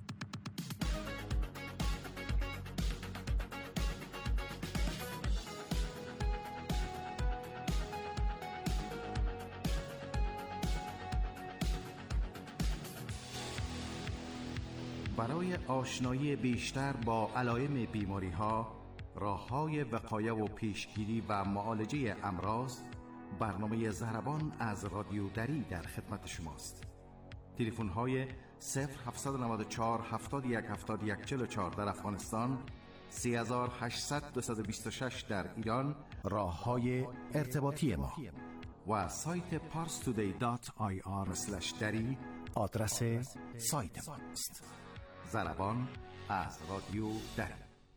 برای آشنایی بیشتر با علائم بیماری ها، راه‌های وقایه و پیشگیری و معالجه امراض، برنامه ضربان از رادیو دری در خدمت شماست. تلفن های صفر هفت نه چهار هفتاد و یک هفتاد و یک چهل و چهار در افغانستان، سه هزار و هشتصد و دویست و شش در ایران. راه های ارتباطی ما و سایت پارس تودی دات آی آر اسلش دری آدرس سایت ما است. ضربان از رادیو دری.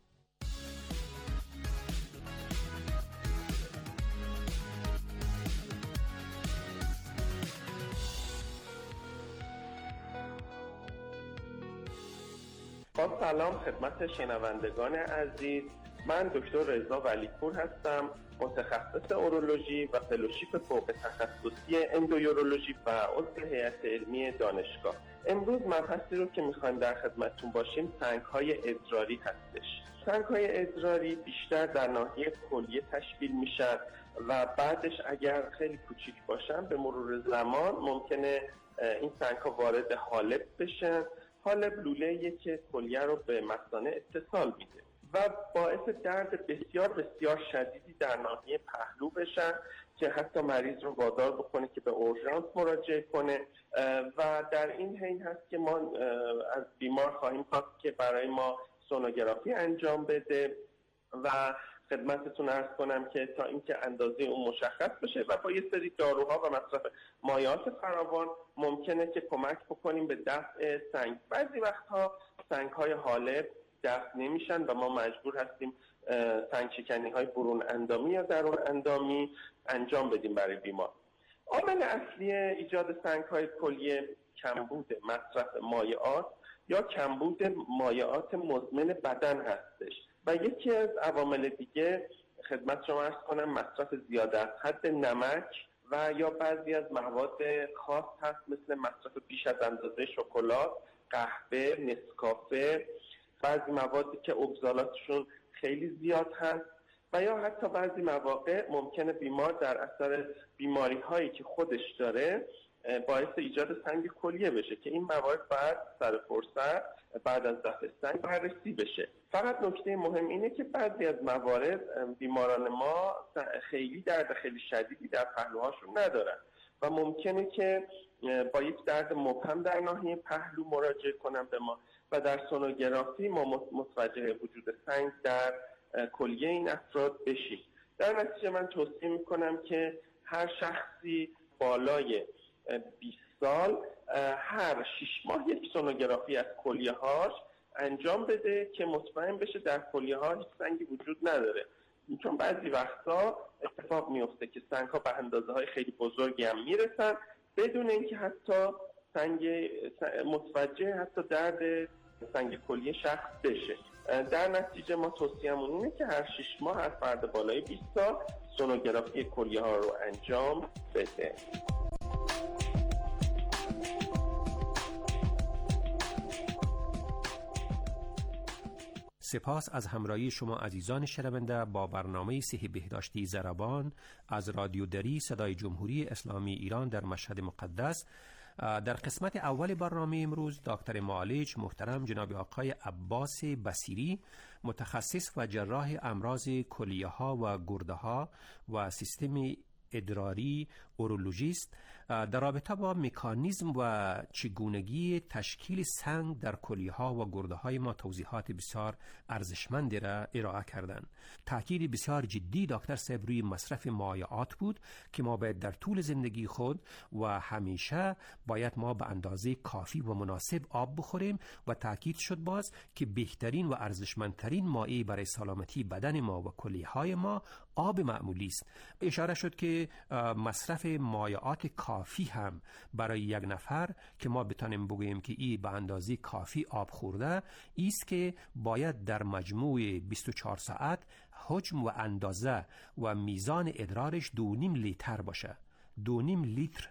با سلام خدمت شنوندگان عزیز، من دکتر رضا ولیپور هستم، متخصص اورولوژی و فلوشیپ فوق تخصصی اندویورولوژی و عضو هیئت علمی دانشگاه. امروز مبحثی رو که میخوایم در خدمتتون باشیم سنگ‌های ادراری هستش. سنگ‌های ادراری بیشتر در ناحیه کلیه تشکیل میشن و بعدش اگر خیلی کوچیک باشن به مرور زمان ممکنه این سنگ‌ها وارد حالب بشن. حالب لوله‌ایه که کلیه رو به مثانه اتصال میده و باعث درد بسیار بسیار شدیدی در ناحیه پهلو بشن که حتی مریض رو وادار بکنه که به اورژانس مراجعه کنه و در این حین هست که ما از بیمار خواهیم خواست که برای ما سونوگرافی انجام بده و خدمتتون عرض کنم که تا اینکه اندازه اون مشخص بشه و با یه سری داروها و مصرف مایعات فراوان ممکنه که کمک بکنیم به دفع سنگ. بعضی وقتها سنگ‌های حالب دفع نمیشن و ما مجبور هستیم سنگ شکنی های برون اندامی یا درون اندامی انجام بدیم برای بیمار. عامل اصلی ایجاد سنگ های کلیه کمبود مصرف مایعات یا کمبود مایعات مزمن بدن هستش و یکی از عوامل دیگه خدمت شما عرض کنم مصرف زیاده از حد نمک و یا بعضی از مواد خاص هست مثل مصرف بیش از اندازه شکلات، قهوه، نسکافه، بعضی موادی که اوگزالاتشون خیلی زیاد هست و یا حتی بعضی مواقع ممکنه بیمار در اثر بیماری هایی که خودش داره باعث ایجاد سنگ کلیه بشه که این موارد بعد سر فرصت بعد از دفع سنگ بررسی بشه. فقط نکته مهم اینه که بعضی از موارد بیماران ما خیلی درد خیلی شدیدی در پهلوهاشون ندارن و ممکنه که با یک درد مبهم در ناحیه پهلو مراجعه کنن به ما و در سونوگرافی ما متوجه وجود سنگ در کلیه این افراد بشیم. در نتیجه من توصیه میکنم که هر شخصی بالای بیست سال هر شش ماه یک سونوگرافی از کلیه هاش انجام بده که مطمئن بشه در کلیه ها هیچ سنگی وجود نداره، چون بعضی وقتا اتفاق میفته که سنگ ها به اندازه های خیلی بزرگی هم میرسن بدون اینکه حتی سنگ متوجه حتی درد سنگ کلیه شخص بشه. در نتیجه ما توصیه‌مون اینه که هر شش ماه هر فرد بالای بیست سال سونوگرافی کلیه ها رو انجام بده. سپاس از همراهی شما عزیزان شنونده با برنامه صحی بهداشتی ضربان از رادیو دری صدای جمهوری اسلامی ایران در مشهد مقدس. در قسمت اول برنامه امروز دکتر معالج محترم جناب آقای عباس بصیری، متخصص و جراح امراض کلیه ها و گرده ها و سیستم ادراری اورولوژیست، در رابطه با مکانیزم و چگونگی تشکیل سنگ در کلیه ها و گرده های ما توضیحات بسیار ارزشمندی را ارائه کردند. تاکید بسیار جدی دکتر صاحب روی مصرف مایعات بود که ما باید در طول زندگی خود و همیشه باید ما به اندازه کافی و مناسب آب بخوریم و تاکید شد باز که بهترین و ارزشمندترین مایع برای سلامتی بدن ما و کلیه های ما آب معمولی است. اشاره شد که مصرف مایعات کافی هم برای یک نفر که ما بتانیم بگوییم که ای به اندازه کافی آب خورده ایست که باید در مجموع بیست و چهار ساعت حجم و اندازه و میزان ادرارش دو نیم لیتر باشه. دو نیم لیتر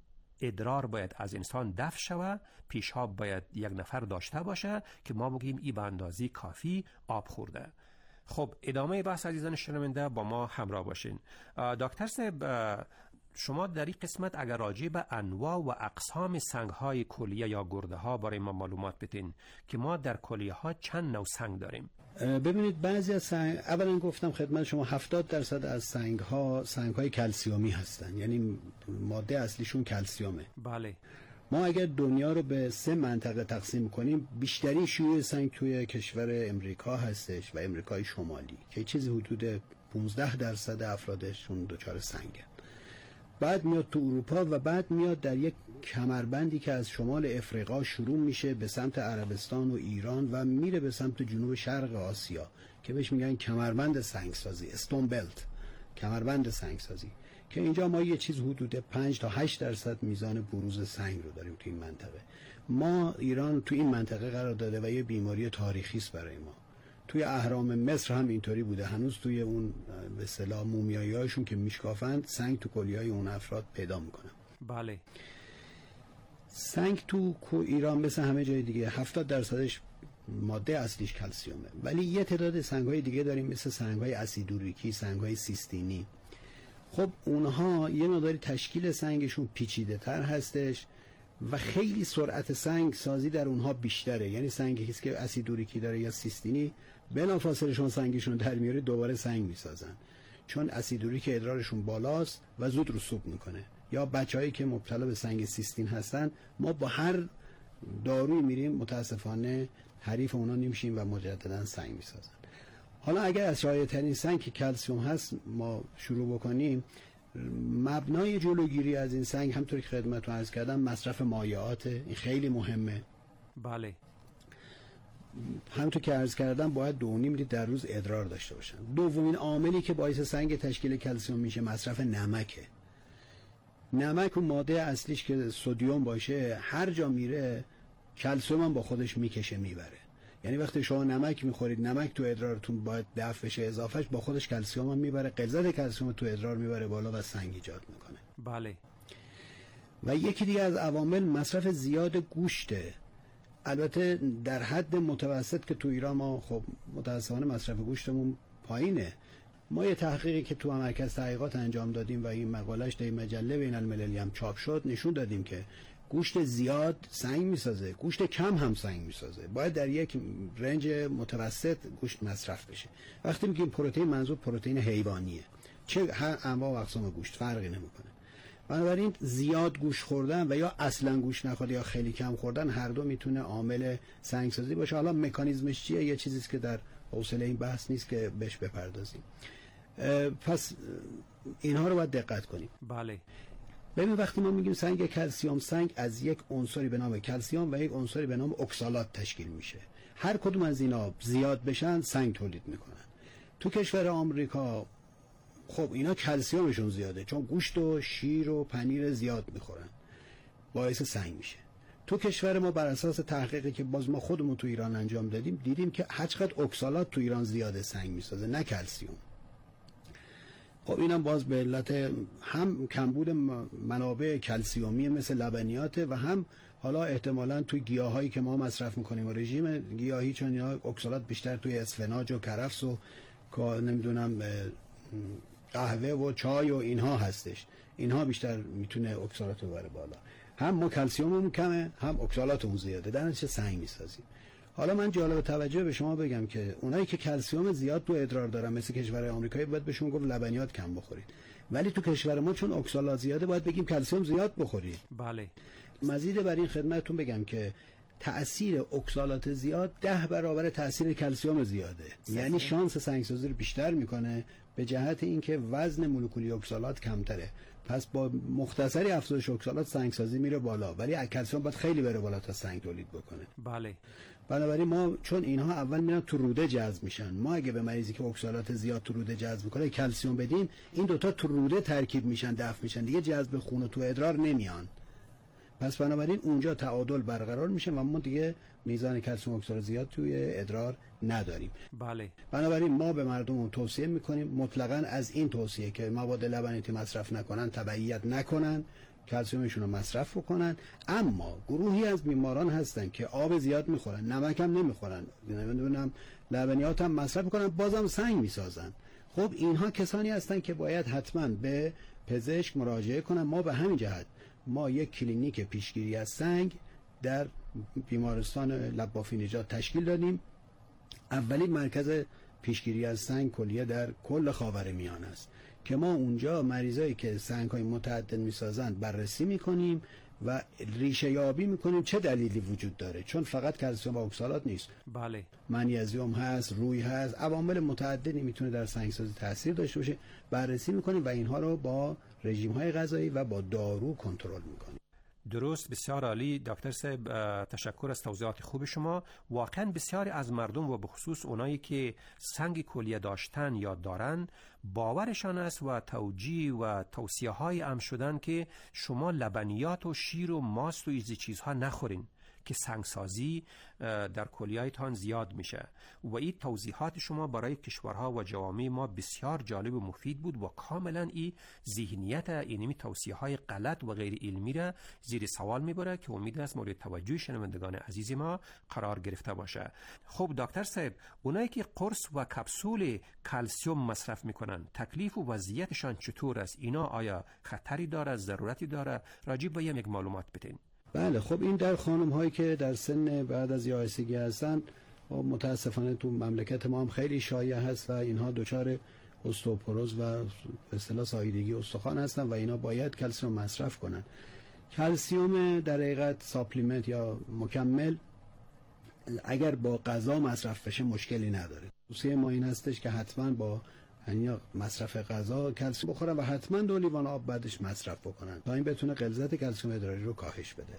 ادرار باید از انسان دفع شود، پیشاب باید یک نفر داشته باشه که ما بگیم ای به اندازه کافی آب خورده. خب ادامه بحث عزیزان شنونده با ما همراه باشین. دکتر صاحب، شما در این قسمت اگر راجع به انواع و اقسام سنگ های کلیه یا گرده ها برای ما معلومات بدین که ما در کلیه ها چند نوع سنگ داریم؟ ببینید بعضی از سنگ، اولا گفتم خدمت شما هفتاد درصد از سنگ ها سنگ های کلسیومی هستن، یعنی ماده اصلیشون کلسیومه. بله. ما اگر دنیا رو به سه منطقه تقسیم کنیم، بیشترین شیوع سنگ توی کشور امریکا هستش و امریکای شمالی که چیزی حدود پانزده درصد افرادشون دچار سنگن. بعد میاد تو اروپا و بعد میاد در یک کمربندی که از شمال افریقا شروع میشه به سمت عربستان و ایران و میره به سمت جنوب شرق آسیا که بهش میگن کمربند سنگسازی، استون بلت، کمربند سنگسازی، که اینجا ما یه چیز حدود پنج تا هشت درصد میزان بروز سنگ رو داریم تو این منطقه. ما ایران تو این منطقه قرار داده و یه بیماری تاریخی است برای ما. توی اهرام مصر هم اینطوری بوده، هنوز توی اون به اصطلاح مومیایی‌هاشون که میشکافند سنگ تو کلیه‌های اون افراد پیدا میکنن. بله. سنگ تو ایران مثل همه جای دیگه هفتاد درصدش ماده اصلیش کلسیومه، ولی یه تعداد سنگ‌های دیگه داریم مثل سنگ‌های اسیدوریکی، سنگ‌های سیستینی. خب اونها یه مقداری تشکیل سنگشون پیچیده تر هستش و خیلی سرعت سنگ سازی در اونها بیشتره. یعنی سنگی که اسیدوریکی داره یا سیستینی بلافاصله شون سنگشون در میاره دوباره سنگ میسازن، چون اسیدوریک ادرارشون بالاست و زود رسوب میکنه. یا بچه‌هایی که مبتلا به سنگ سیستین هستن، ما با هر دارویی میریم متاسفانه حریف اونا نمیشیم و مجددا سنگ میسازن. حالا اگر از شایع‌ترین سنگ که کلسیم هست ما شروع بکنیم، مبنای جلوگیری از این سنگ همونطور که خدمتتون عرض کردم مصرف مایعات، این خیلی مهمه. بله. همونطور که عرض کردم باید دو نیم لیتر در روز ادرار داشته باشن. دومین عاملی که باعث سنگ تشکیل کلسیم میشه مصرف نمکه. نمک و ماده اصلیش که سدیم باشه هر جا میره کلسیم هم با خودش میکشه میبره. یعنی وقتی شما نمک میخورید، نمک تو ادرارتون باید دفع بشه، اضافهش با خودش کلسیم هم میبره، غلظت کلسیم تو ادرار میبره بالا و سنگ ایجاد میکنه. بله. و یکی دیگه از عوامل مصرف زیاد گوشته. البته در حد متوسط که تو ایران ما خب متاسفانه مصرف گوشتمون پایینه. ما یه تحقیقی که تو مرکز تحقیقات انجام دادیم و این مقالهش در مجله بین المللی هم چاپ شد نشون دادیم که گوشت زیاد سنگ میسازه، گوشت کم هم سنگ میسازه. باید در یک رنج متوسط گوشت مصرف بشه. وقتی میگیم پروتئین منظور پروتئین حیوانیه، چه هر انواع و اقسام گوشت فرقی نمیکنه. بنابراین زیاد گوشت خوردن و یا اصلا گوشت نخوردن یا خیلی کم خوردن هر دو میتونه عامل سنگسازی باشه. حالا مکانیزمش چیه یه چیزی است که در حوصله این بحث نیست که بهش بپردازیم. پس اینها رو باید دقت کنیم. بله. ببین وقتی ما میگیم سنگ کلسیم، سنگ از یک عنصری به نام کلسیم و یک عنصری به نام اکسالات تشکیل میشه. هر کدوم از اینا زیاد بشن سنگ تولید میکنن. تو کشور آمریکا خب اینا کلسیمشون زیاده چون گوشت و شیر و پنیر زیاد میخورن، باعث سنگ میشه. تو کشور ما بر اساس تحقیقی که باز ما خودمون تو ایران انجام دادیم دیدیم که هرچقدر اکسالات تو ایران زیاده سنگ میسازه نه کلسیم. خب اینم باز به علت هم کمبود منابع کلسیومی مثل لبنیات و هم حالا احتمالاً توی گیاهایی که ما مصرف میکنیم و رژیم گیاهی، چون اینا اکسالات بیشتر توی اسفناج و کرفس و نمیدونم قهوه و چای و اینها هستش، اینها بیشتر میتونه اکسالات رو ببره بالا. هم ما کلسیوممون کمه هم اکسالاتمون زیاده، در نتیجه سنگ میسازیم. حالا من جالب توجه به شما بگم که اونایی که کلسیوم زیاد تو ادرار دارن مثل کشور آمریکایی باید بهشون گفت لبنیات کم بخورید، ولی تو کشور ما چون اکسالات زیاده باید بگیم کلسیوم زیاد بخورید. بله. مزید بر این خدمتتون بگم که تأثیر اکسالات زیاد ده برابر تأثیر کلسیوم زیاده، یعنی شانس سنگسازی رو بیشتر میکنه به جهت اینکه وزن مولکولی اکسالات کمتره. پس با مختصری افزایش اکسالات سنگسازی میره بالا، ولی کلسیم باید خیلی بره بالا تا سنگ تولید بکنه. بله. بنابراین ما چون اینها اول میرن تو روده جذب میشن، ما اگه به مریضی که اکسالات زیاد تو روده جذب میکنه کلسیم بدیم این دوتا تو روده ترکیب میشن، دفع میشن، دیگه جذب خون و تو ادرار نمیان. پس بنابراین اونجا تعادل برقرار میشه و ما دیگه میزان کلسیم اکسالات زیاد توی ادرار نداریم. بله. بنابراین ما به مردم توصیه میکنیم مطلقاً از این توصیه که مواد لبنیاتی مصرف نکنن تبعیت نکنن، کلسیمشون رو مصرف بکنن. اما گروهی از بیماران هستن که آب زیاد میخورن، نمک هم نمیخورن، نمیدونم لبنیات هم مصرف میکنن، بازم سنگ میسازن. خب اینها کسانی هستن که باید حتما به پزشک مراجعه کنن. ما به همین جهت ما یک کلینیک پیشگیری از سنگ در بیمارستان لبافی نژاد تشکیل دادیم. اولین مرکز پیشگیری از سنگ کلیه در کل خاورمیانه است که ما اونجا مریضایی که سنگ‌های متعدد می‌سازن بررسی می‌کنیم و ریشه یابی می‌کنیم چه دلیلی وجود داره، چون فقط کلسیم و اکسالات نیست. بله. منیزیم هست، روی هست، عوامل متعددی میتونه در سنگسازی تاثیر داشته باشه. بررسی می‌کنیم و اینها رو با رژیم‌های غذایی و با دارو کنترل می‌کنیم. درست، بسیار عالی دکتر صاحب، تشکر از توضیحات خوب شما. واقعا بسیاری از مردم و به خصوص اونایی که سنگ کلیه داشتن یا دارن باورشان است و توجیه و توصیه های ام شدن که شما لبنیات و شیر و ماست و ایزی چیزها نخورین که سنگسازی در کلیه‌تان زیاد میشه. و این توضیحات شما برای کشورها و جوامع ما بسیار جالب و مفید بود و کاملا این ذهنیت اینمی توصیه های غلط و غیر علمی را زیر سوال میبره که امید است مورد توجه شنوندگان عزیز ما قرار گرفته باشه. خب دکتر صاحب، اونایی که قرص و کپسول کلسیم مصرف میکنن تکلیف و وضعیتشان چطور است؟ اینا آیا خطری داره، ضرورتی داره؟ راجع به یک معلومات بدین. بله، خب این در خانم هایی که در سن بعد از یائسگی هستن متاسفانه تو مملکت ما هم خیلی شایع هست و اینها دچار استوپوروز و به اصطلاح ساییدگی استخوان هستن و اینا باید کلسیم مصرف کنن. کلسیم در حقیقت ساپلیمنت یا مکمل اگر با غذا مصرف بشه مشکلی نداره. توصیه ما این هستش که حتما با یعنی مصرف غذا کلسیم بخورن و حتما دو لیوان آب بعدش مصرف بکنن تا این بتونه غلظت کلسیم ادراری رو کاهش بده.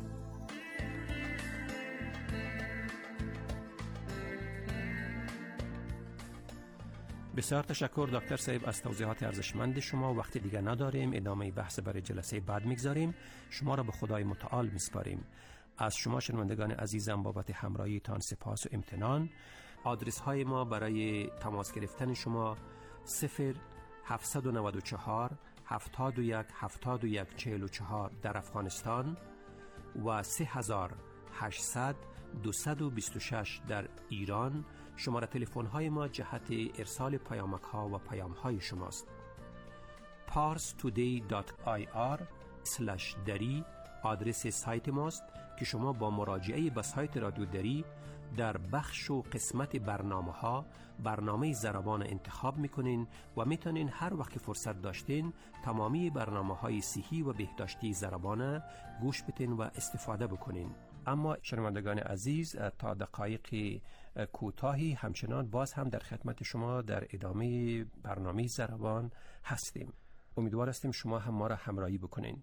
بسیار تشکر دکتر صاحب از توضیحات ارزشمند شما. وقت دیگه نداریم، ادامه بحث برای جلسه بعد میگذاریم. شما را به خدای متعال میسپاریم. از شما شنوندگان عزیزم بابت همراهیتان سپاس و امتنان. آدرس های ما برای تماس گرفتن شما صفر هفتصد و نود و چهار هفتاد و یک هفتاد و یک چهل و چهار در افغانستان و سه هزار هشتصد دویست و بیست و شش در ایران شماره تلفن های ما جهت ارسال پیامک ها و پیام های شماست. پارس تودی دات آی آر اسلش دری آدرس سایت ماست که شما با مراجعه به سایت رادیو دری در بخش و قسمت برنامه ها برنامه زربان انتخاب میکنین و میتونین هر وقت فرصت داشتین تمامی برنامه های صحی و بهداشتی زربان گوش بدین و استفاده بکنین. اما شنوندگان عزیز، تا دقایق کوتاهی همچنان باز هم در خدمت شما در ادامه برنامه زربان هستیم. امیدوار هستیم شما هم ما را همراهی بکنین.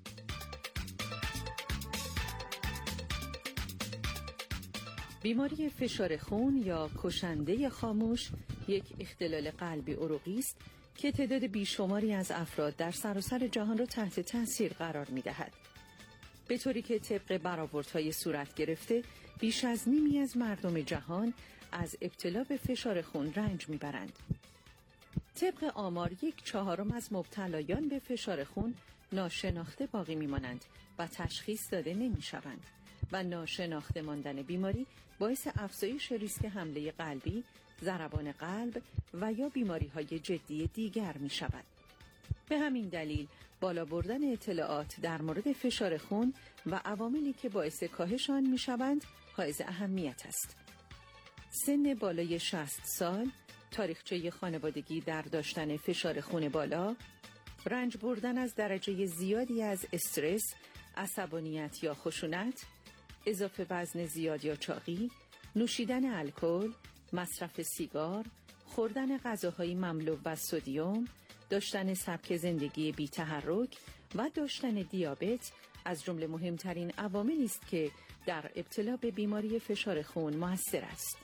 بیماری فشار خون یا کشنده خاموش یک اختلال قلبی عروقی است که تعداد بیشماری از افراد در سراسر جهان را تحت تاثیر قرار می‌دهد. به طوری که طبق برآوردهای صورت گرفته بیش از نیمی از مردم جهان از ابتلا به فشار خون رنج می‌برند. طبق آمار یک چهارم از مبتلایان به فشار خون ناشناخته باقی می‌مانند و تشخیص داده نمی‌شوند و ناشناخته ماندن بیماری باعث افزایش ریسک حمله قلبی، ضربان قلب و یا بیماری‌های جدی دیگر می‌شود. به همین دلیل بالا بردن اطلاعات در مورد فشار خون و عواملی که باعث کاهش آن می‌شوند حائز اهمیت است. سن بالای شصت سال، تاریخچه خانوادگی در داشتن فشار خون بالا، رنج بردن از درجه زیادی از استرس، عصبانیت یا خشونت، اضافه وزن زیاد یا چاقی، نوشیدن الکل، مصرف سیگار، خوردن غذاهای مملو با سدیم، داشتن سبک زندگی بی تحرک و داشتن دیابت از جمله مهمترین عواملی است که در ابتلا به بیماری فشار خون مؤثر است.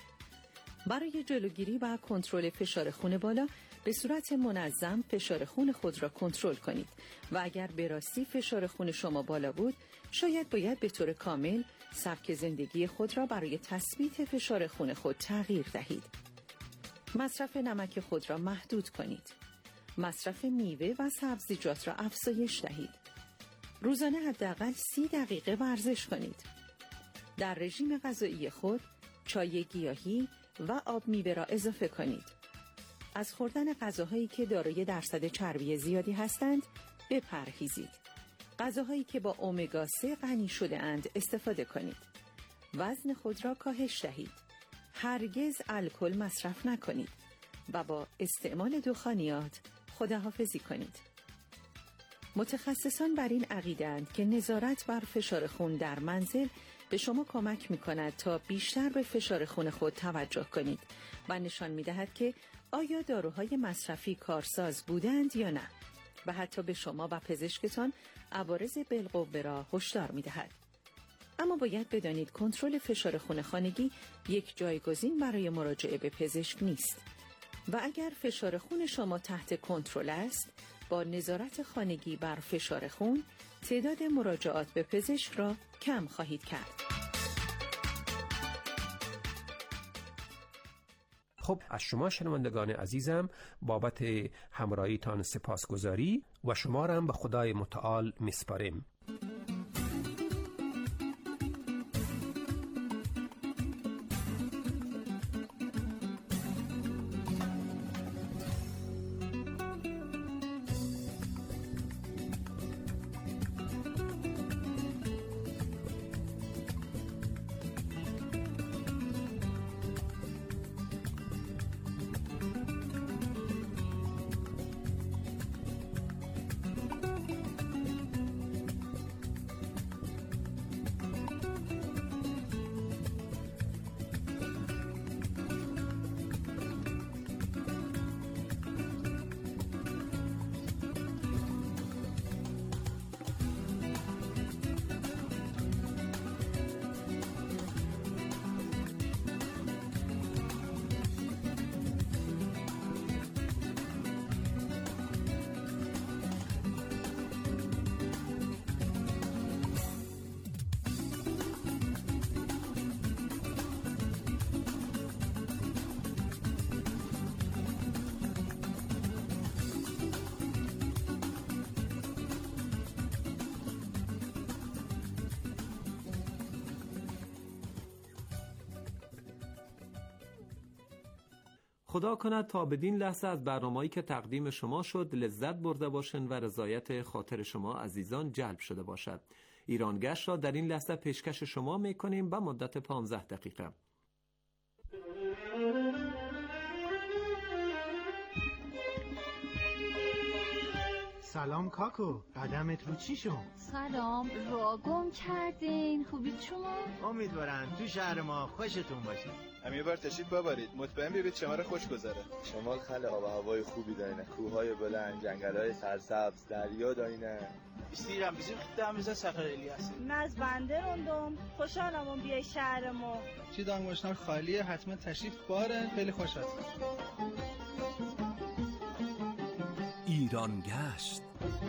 برای جلوگیری و کنترل فشار خون بالا به صورت منظم فشار خون خود را کنترل کنید و اگر به راستی فشار خون شما بالا بود، شاید باید به طور کامل سبک زندگی خود را برای تثبیت فشار خون خود تغییر دهید. مصرف نمک خود را محدود کنید. مصرف میوه و سبزیجات را افزایش دهید. روزانه حداقل سی دقیقه ورزش کنید. در رژیم غذایی خود چای گیاهی و آب میوه را اضافه کنید. از خوردن غذاهایی که دارای درصد چربی زیادی هستند بپرهیزید. غذاهایی که با امگا سه غنی شده اند استفاده کنید. وزن خود را کاهش دهید. هرگز الکل مصرف نکنید و با استعمال دخانیات خداحافظی کنید. متخصصان بر این عقیده‌اند که نظارت بر فشار خون در منزل به شما کمک می‌کند تا بیشتر به فشار خون خود توجه کنید و نشان می‌دهد که آیا داروهای مصرفی کارساز بودند یا نه و حتی به شما و پزشکتان عوارض بالقوه را هشدار می‌دهد. اما باید بدانید کنترل فشار خون خانگی یک جایگزین برای مراجعه به پزشک نیست و اگر فشار خون شما تحت کنترل است، با نظارت خانگی بر فشار خون تعداد مراجعات به پزشک را کم خواهید کرد. خب، از شما شنوندگان عزیزم بابت همراهیتان سپاسگزاری و شما را هم به خدای متعال میسپاریم. خدا کند تا بدین لحظه از برنامه‌ای که تقدیم شما شد لذت برده باشن و رضایت خاطر شما عزیزان جلب شده باشد. ایرانگشت را در این لحظه پیشکش شما می‌کنیم به مدت پانزده دقیقه. سلام کاکو، قدمت رو چی شد؟ سلام، را گم کردین. خوبید شما؟ امیدوارم تو شهر ما خوشتون باشه. هم یه بار تشریف ببرید، مطمئن بیارید شمال خوش گذره. شمال خیلی آب و هوای خوبی دارینه، کوههای بلند، جنگل‌های سرسبز، دریا دارینه. استیرم بزیم خدام میز سفر الیاس. من از بنده روندم، خوشحالم اون بیای شهر ما. چی دانگوشنار خالیه، حتما تشریف باره، خیلی خوش هستم. ایران گشت.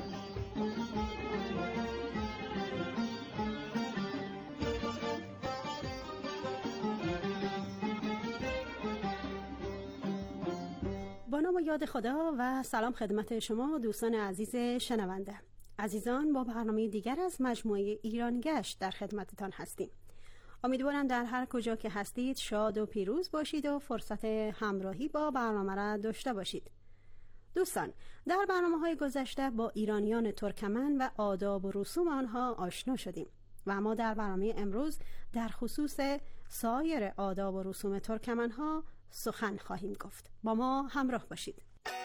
با نام و یاد خدا و سلام خدمت شما دوستان عزیز شنونده. عزیزان، با برنامه دیگر از مجموعه ایران گشت در خدمتتان هستیم. امیدوارم در هر کجا که هستید شاد و پیروز باشید و فرصت همراهی با برنامه را داشته باشید. دوستان، در برنامه‌های گذشته با ایرانیان ترکمن و آداب و رسوم آنها آشنا شدیم و ما در برنامه امروز در خصوص سایر آداب و رسوم ترکمن‌ها سخن خواهیم گفت. با ما همراه باشید.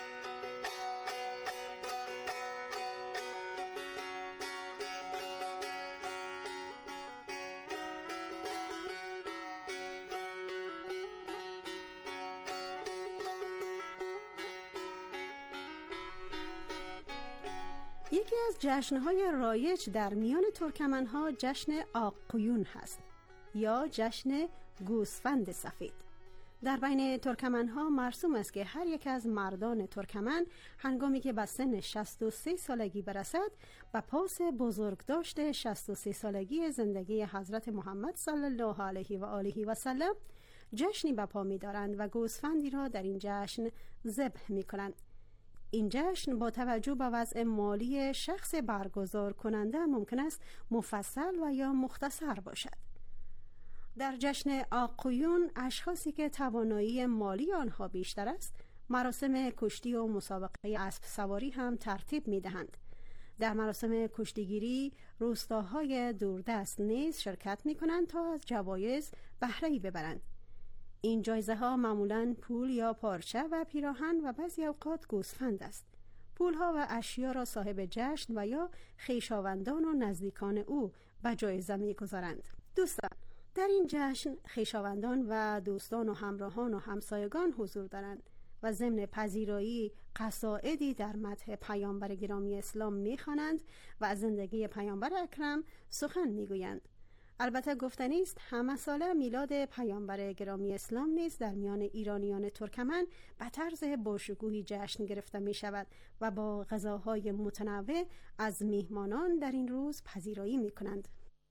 یکی از جشن‌های رایج در میان ترکمن‌ها جشن آق‌قیون هست یا جشن گوسفند سفید. در بین ترکمن‌ها مرسوم است که هر یک از مردان ترکمن هنگامی که به سن شصت و سه سالگی برسد و پاس بزرگداشت شصت و سه سالگی زندگی حضرت محمد صلی الله علیه و آله و سلم جشنی به پا می‌دارند و گوسفندی را در این جشن ذبح می‌کنند. این جشن با توجه به وضع مالی شخص برگزار کننده ممکن است مفصل و یا مختصر باشد. در جشن آق‌قیون اشخاصی که توانایی مالی آنها بیشتر است مراسم کشتی و مسابقه اسب سواری هم ترتیب می دهند. در مراسم کشتیگیری روستاهای دوردست نیز شرکت می کنند تا از جوایز بهره‌ای ببرند. این جایزه ها معمولاً پول یا پارچه و پیراهن و بعضی اوقات گوسفند است. پول ها و اشیا را صاحب جشن و یا خویشاوندان و نزدیکان او به جایزه می گذارند. دوستان، در این جشن خویشاوندان و دوستان و همراهان و همسایگان حضور دارند و ضمن پذیرایی قصائدی در مدح پیامبر گرامی اسلام می‌خوانند و از زندگی پیامبر اکرم سخن می‌گویند. البته گفتنی است همه ساله میلاد پیامبر گرامی اسلام نیز در میان ایرانیان ترکمن به طرز باشکوهی جشن گرفته می شود و با غذاهای متنوع از میهمانان در این روز پذیرایی می کنند.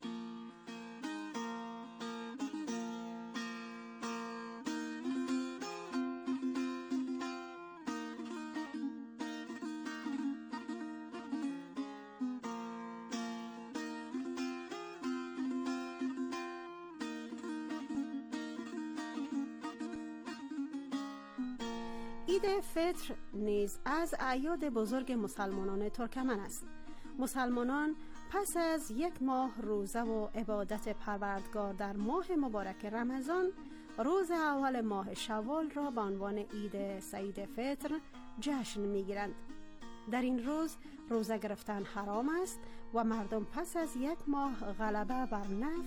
عید فطر نیز از اعیاد بزرگ مسلمانان ترکمن است. مسلمانان پس از یک ماه روزه و عبادت پروردگار در ماه مبارک رمضان، روز اول ماه شوال را به عنوان عید سعید فطر جشن می‌گیرند. در این روز روزه گرفتن حرام است و مردم پس از یک ماه غلبه بر نفس